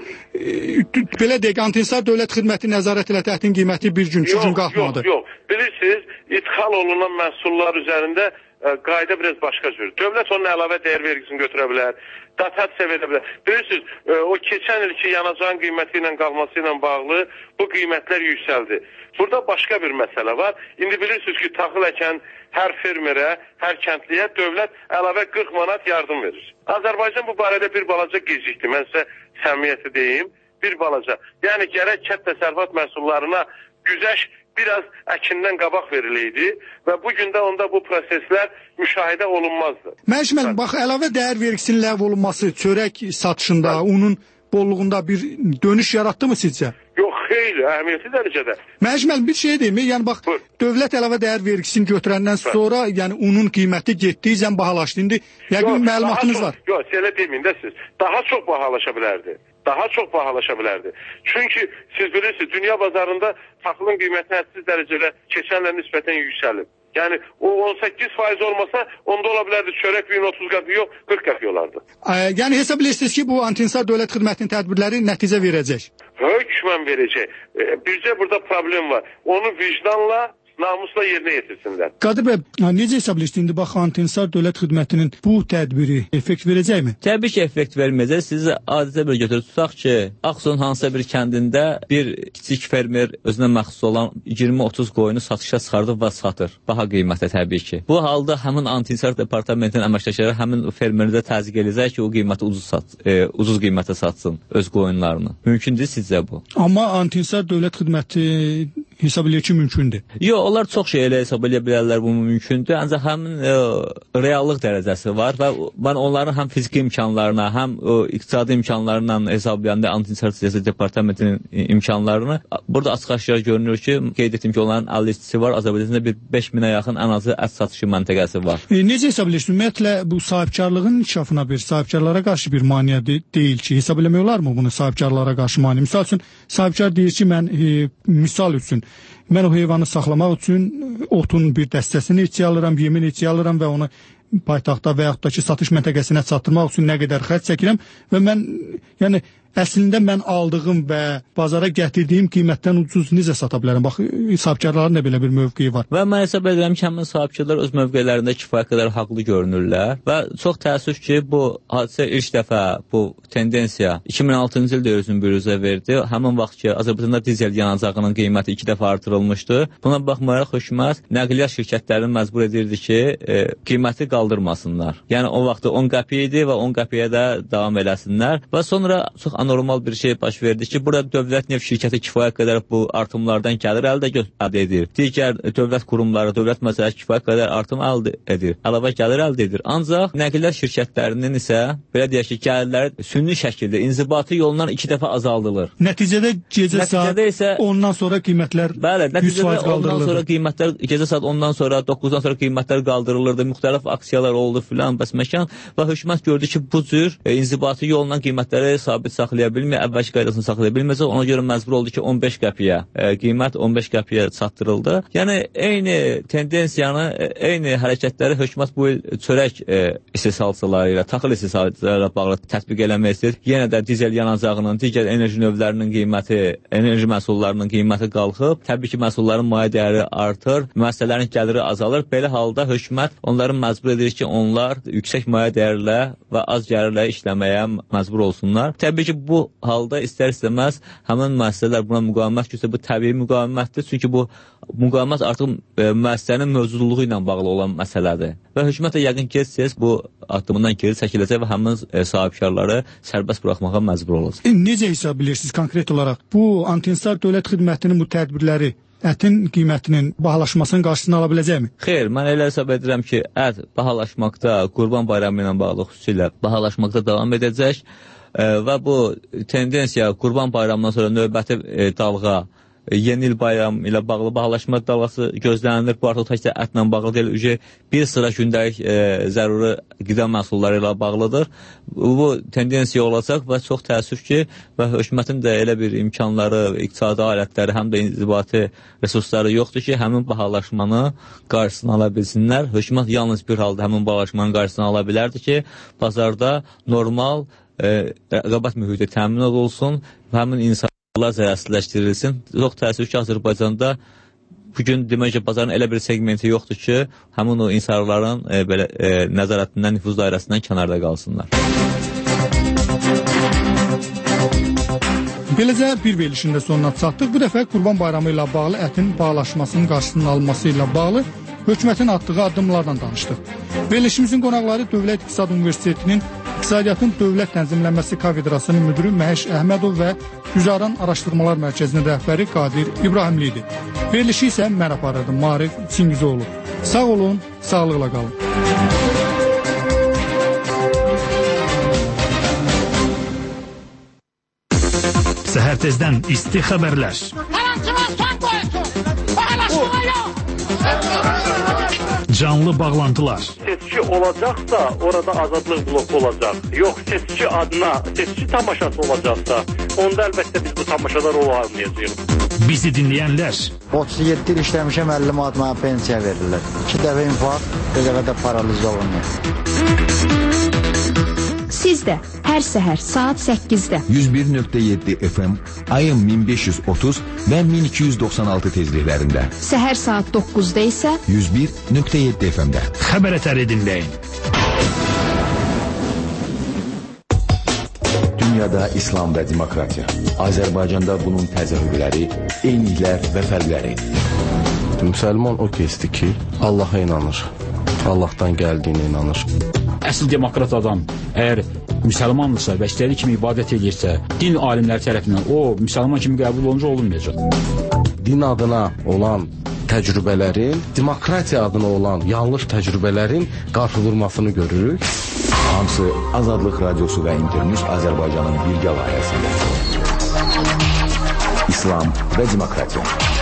e, belə deyək, antinsar dövlət xidməti nəzarət elə təhdin qiyməti bir gün, iki gün qalxmadı. Yox, yox. Bilirsiniz, ithal olunan məhsullar məhsullar üzərində ə, qayda biraz başqa cür. Dövlət onun əlavə dəyər vergisini götürə bilər, dotasiya verə bilər. Bilirsiniz, ə, o keçən ilki yanacağın qiyməti ilə qalması ilə bağlı bu qiymətlər yüksəldi. Burada başqa bir məsələ var. İndi bilirsiniz ki, taxıl əkən hər fermerə, hər kəndliyə dövlət əlavə qırx manat yardım verir. Azərbaycan bu barədə bir balaca gecikdi. Mən sizə səmiyyəti deyim, bir balaca. Yəni gərək kənd təsərrüfat məhsullarına güzəş biraz əkindən qabaq veriləydi və bu gün də onda bu proseslər müşahidə olunmazdı. Məşməl, bax, əlavə dəyər vergisinin ləğv olunması çörək satışında, Bəli. Unun bolluğunda bir dönüş yaratdı mı sizcə? Yox, xeyli, əhəmiyyətli dərəcədə. Məşməl, bir şey deyim, yəni bax, Buyur. Dövlət əlavə dəyər vergisini götürəndən sonra, Bəli. Yəni unun qiyməti getdikcə bahalaşdı. İndi yəqin məlumatınız çox, var. Yox, elə deməyin də siz. Daha çox bahalaşa bilərdi. Daha çox bahalaşa bilərdi. Çünki siz bilirsiniz, dünya bazarında taxılın qiyməti hədsiz dərəcədə keçənlə nisbətən yüksəlib. Yəni o on səkkiz faiz olmasa, onda ola bilərdi çörək bir otuz qəpik yox, qırx qəpik olardı. Ə, yəni hesab edirsiniz ki, bu antinsar dövlət xidmətinin tədbirləri nəticə verəcək? Hökmən verəcək. E, bircə burada problem var. Onu vicdanla, namusla yerinə yetirsinlər. Qadir bəy, necə hesab edirsiniz? İndi bax, antinsar dövlət xidmətinin bu tədbiri effekt verəcəkmi? Təbii ki, effekt verməyəcək. Siz adicə bir götürüb tutaq ki, Ağsun hansısa bir kəndində bir kiçik fermer özünə məxsus olan iyirmi otuz qoyunu satışa çıxardır və satır. Baha qiymətə təbii ki. Bu halda həmin antinsar departamentinin əməkdaşları həmin fermeri də təzyiq edəcək ki, o qiyməti ucuz sat, e, ucuz qiymətə satsın öz qoyunlarını. Mümkündür sizcə bu? Amma antinsar dövlət xidməti hesab edir ki, mümkündür. Yox, onlar çox şey elə hesab edə bilərlər, bu mümkündür. Ancaq həmin e, reallıq dərəcəsi var və mən onların həm fiziki imkanlarına, həm o, iqtisadi imkanlarla hesablayanda antinsar siyasət departamentinin imkanlarını burada açıq-aşkar görünür ki, qeyd etdim ki, onların əlli işçisi var. Azərbaycanda bir beş minə yaxın ən azı ət satışı məntəqəsi var. E, necə hesab edirsiniz? Ümumiyyətlə bu sahibkarlığın inkişafına bir, sahibkarlara qarşı bir maneə de deyil ki, hesab eləmək olar mı bunu sahibkarlara qarşı maneə? Misal üçün, sahibkar deyir ki, mən e, misal üçün mən o heyvanı saxlamaq üçün otun bir dəstəsini içi alıram, yemin içi alıram və onu paytaxtda və yaxud da ki, satış məntəqəsinə çatdırmaq üçün nə qədər xərc çəkirəm və mən, yəni, əslində mən aldığım və bazara gətirdiyim qiymətdən ucuz necə sata bilərəm? Bax, sahibkarların da belə bir mövqeyi var. Və mən hesab edirəm ki, həmin sahibkarlar öz mövqelərində kifayət qədər haqlı görünürlər və çox təəssüf ki, bu hadisə ilk dəfə, bu tendensiya iki min altıncı ildə özünü büruzə verdi. Həmin vaxt ki, Azərbaycanda dizel yanacağının qiyməti iki dəfə artırılmışdı. Buna baxmayaraq hökumət nəqliyyat şirkətlərini məcbur edirdi ki, e, qiyməti qaldırmasınlar. Yəni o vaxtı on qəpik idi və on qəpiyə də davam eləsinlər və sonra çox anormal bir şey baş verdi ki, burada dövlət neft şirkəti kifayət qədər bu artımlardan gəlir əldə edir. Digər dövlət qurumları, dövlət məsələsi kifayət qədər artım əldə edir. Əlavə gəlir əldə edir. Ancaq nəqliyyat şirkətlərinin isə belə deyək ki, gəlirləri süni şəkildə inzibati yolundan iki dəfə azaldılır. Nəticədə gecə saat isə ondan sonra qiymətlər bəli, nəticədə ondan sonra qiymətlər gecə saat ondan sonra doqquzdan sonra qiymətlər qaldırılırdı. Müxtəlif aksiyalar oldu filan bəs məkan və hökumət gördü ki, bu cür e, inzibati yolla qiymətləri sabit saxlaya bilmir, əvvəlki qaydasını saxlaya bilməyəcək. Ona görə məcbur oldu ki, on beş qəpiyə, e, qiymət on beş qəpiyə çatdırıldı. Yəni eyni tendensiyanı, e, eyni hərəkətləri hökumət bu il çörək e, istehsalçıları ilə, taxıl istehsalçıları ilə bağlı tətbiq eləmək istəyir. Yenə də dizel yanacağının, digər enerji növlərinin qiyməti, enerji məhsullarının qiyməti qalxıb, təbii ki, məhsulların mayə dəyəri artır, müəssisələrin gəliri azalır. Belə halda hökumət onları məcbur edir ki, onlar yüksək mayə dəyərlə və az gəlirlə işləməyə məcbur olsunlar. Təbii ki, bu halda istər-istəməz həmin müəssisələr buna müqavimət göstərir. Bu təbii müqavimətdir. Çünki bu müqavimət artıq e, müəssisənin mövcudluğu ilə bağlı olan məsələdir. Və hökumət də yəqin ki, bu addımından geri çəkiləcək və həmin e, sahibkarları sərbəst buraxmağa məcbur olacaq. E, necə hesab edirsiniz konkret olaraq? Bu antinsar dövlət xidmətinin bu tədbirləri ətin qiymətinin bahalaşmasının qarşısını ala biləcəkmi? Xeyr, mən elə hesab edirəm ki, ət bahalaşmaqda, Qurban Bayramı ilə bağlı xüsusilə bahalaşmaqda davam edəcək e, və bu tendensiya Qurban Bayramından sonra növbəti e, dalğa, e, yeni il bayramı ilə bağlı bahalaşma dalğası gözlənilir. Bu artıq təkcə ətlə bağlı deyil, ücə bir sıra gündəlik e, zəruri qida məhsulları ilə bağlıdır. Bu tendensiya olacaq və çox təəssüf ki, və hökumətin də elə bir imkanları, iqtisadi alətləri, həm də inzibati resursları yoxdur ki, həmin bahalaşmanı qarşısını ala bilsinlər. Hökumət yalnız bir halda həmin bahalaşmanın qarşısını ala bilərdi ki, bazarda normal e, rəqabət mühiti təmin olunsun və həmin insanlar zərərsizləşdirilsin. Çox təəssüf ki, Azərbaycanda Bugün demək ki, bazarın elə bir segmenti yoxdur ki, həmin o insanların e, belə e, nəzarətindən, nüfuz dairəsindən kənarda qalsınlar. Beləcə bir verilişin də sonuna çatdıq. Bu dəfə Qurban Bayramı ilə bağlı ətin bahalaşmasının qarşısının alınması ilə bağlı hökumətin atdığı addımlardan danışdıq. Verilişimizin qonaqları Dövlət İqtisad Universitetinin İqtisadiyyatın Dövlət Tənzimlənməsi Kafedrasının müdürü Məhəş Əhmədov və Güzaran Araşdırmalar Mərkəzinin rəhbəri Qadir İbrahimli idi. Verilişi isə mən aparırdım, Marif Çingizoğlu. Sağ olun, sağlıqla qalın. Səhər tezdən isti xəbərlər. Hər an kimə son qoysun, paylaşma yox. Canlı bağlantılar. Seçki olacaqsa orada azadlıq bloku olacaq. Yox, seçki adına, seçki tamaşası olacaqsa onda əlbəttə biz bu tamaşalar olmayacağıq. Bizi dinləyənlər. otuz yeddi il işləmişəm, əlli manat mənə pensiya verirlər. İki dəfə infarkt, bir dəfə də paraliz olunur. Siz də hər səhər saat səkkizdə yüz bir nöqtə yeddi F M, A M min beş yüz otuz və min iki yüz doxsan altı tezliklərində. Səhər saat doqquzda isə yüz bir nöqtə yeddi F M-də. Xəbər ətəri dinləyin. Dünyada İslam və demokratiya. Azərbaycanda bunun təzahürləri, eyniliklər və fərqləri. Müsəlman o kəsdir ki, Allaha inanır. Allahdan gəldiyinə inanır. Əsl demokrat adam əgər müsəlmandırsa və istədiyi kimi ibadət edirsə, din alimləri tərəfindən o müsəlman kimi qəbul olunca olunmayacaq. Din adına olan təcrübələrin, demokratiya adına olan yanlış təcrübələrin qarşıdurmasını görürük. Hamısı Azadlıq Radiosu və İnternews Azərbaycanın birgə layihəsində. İslam və demokratiya.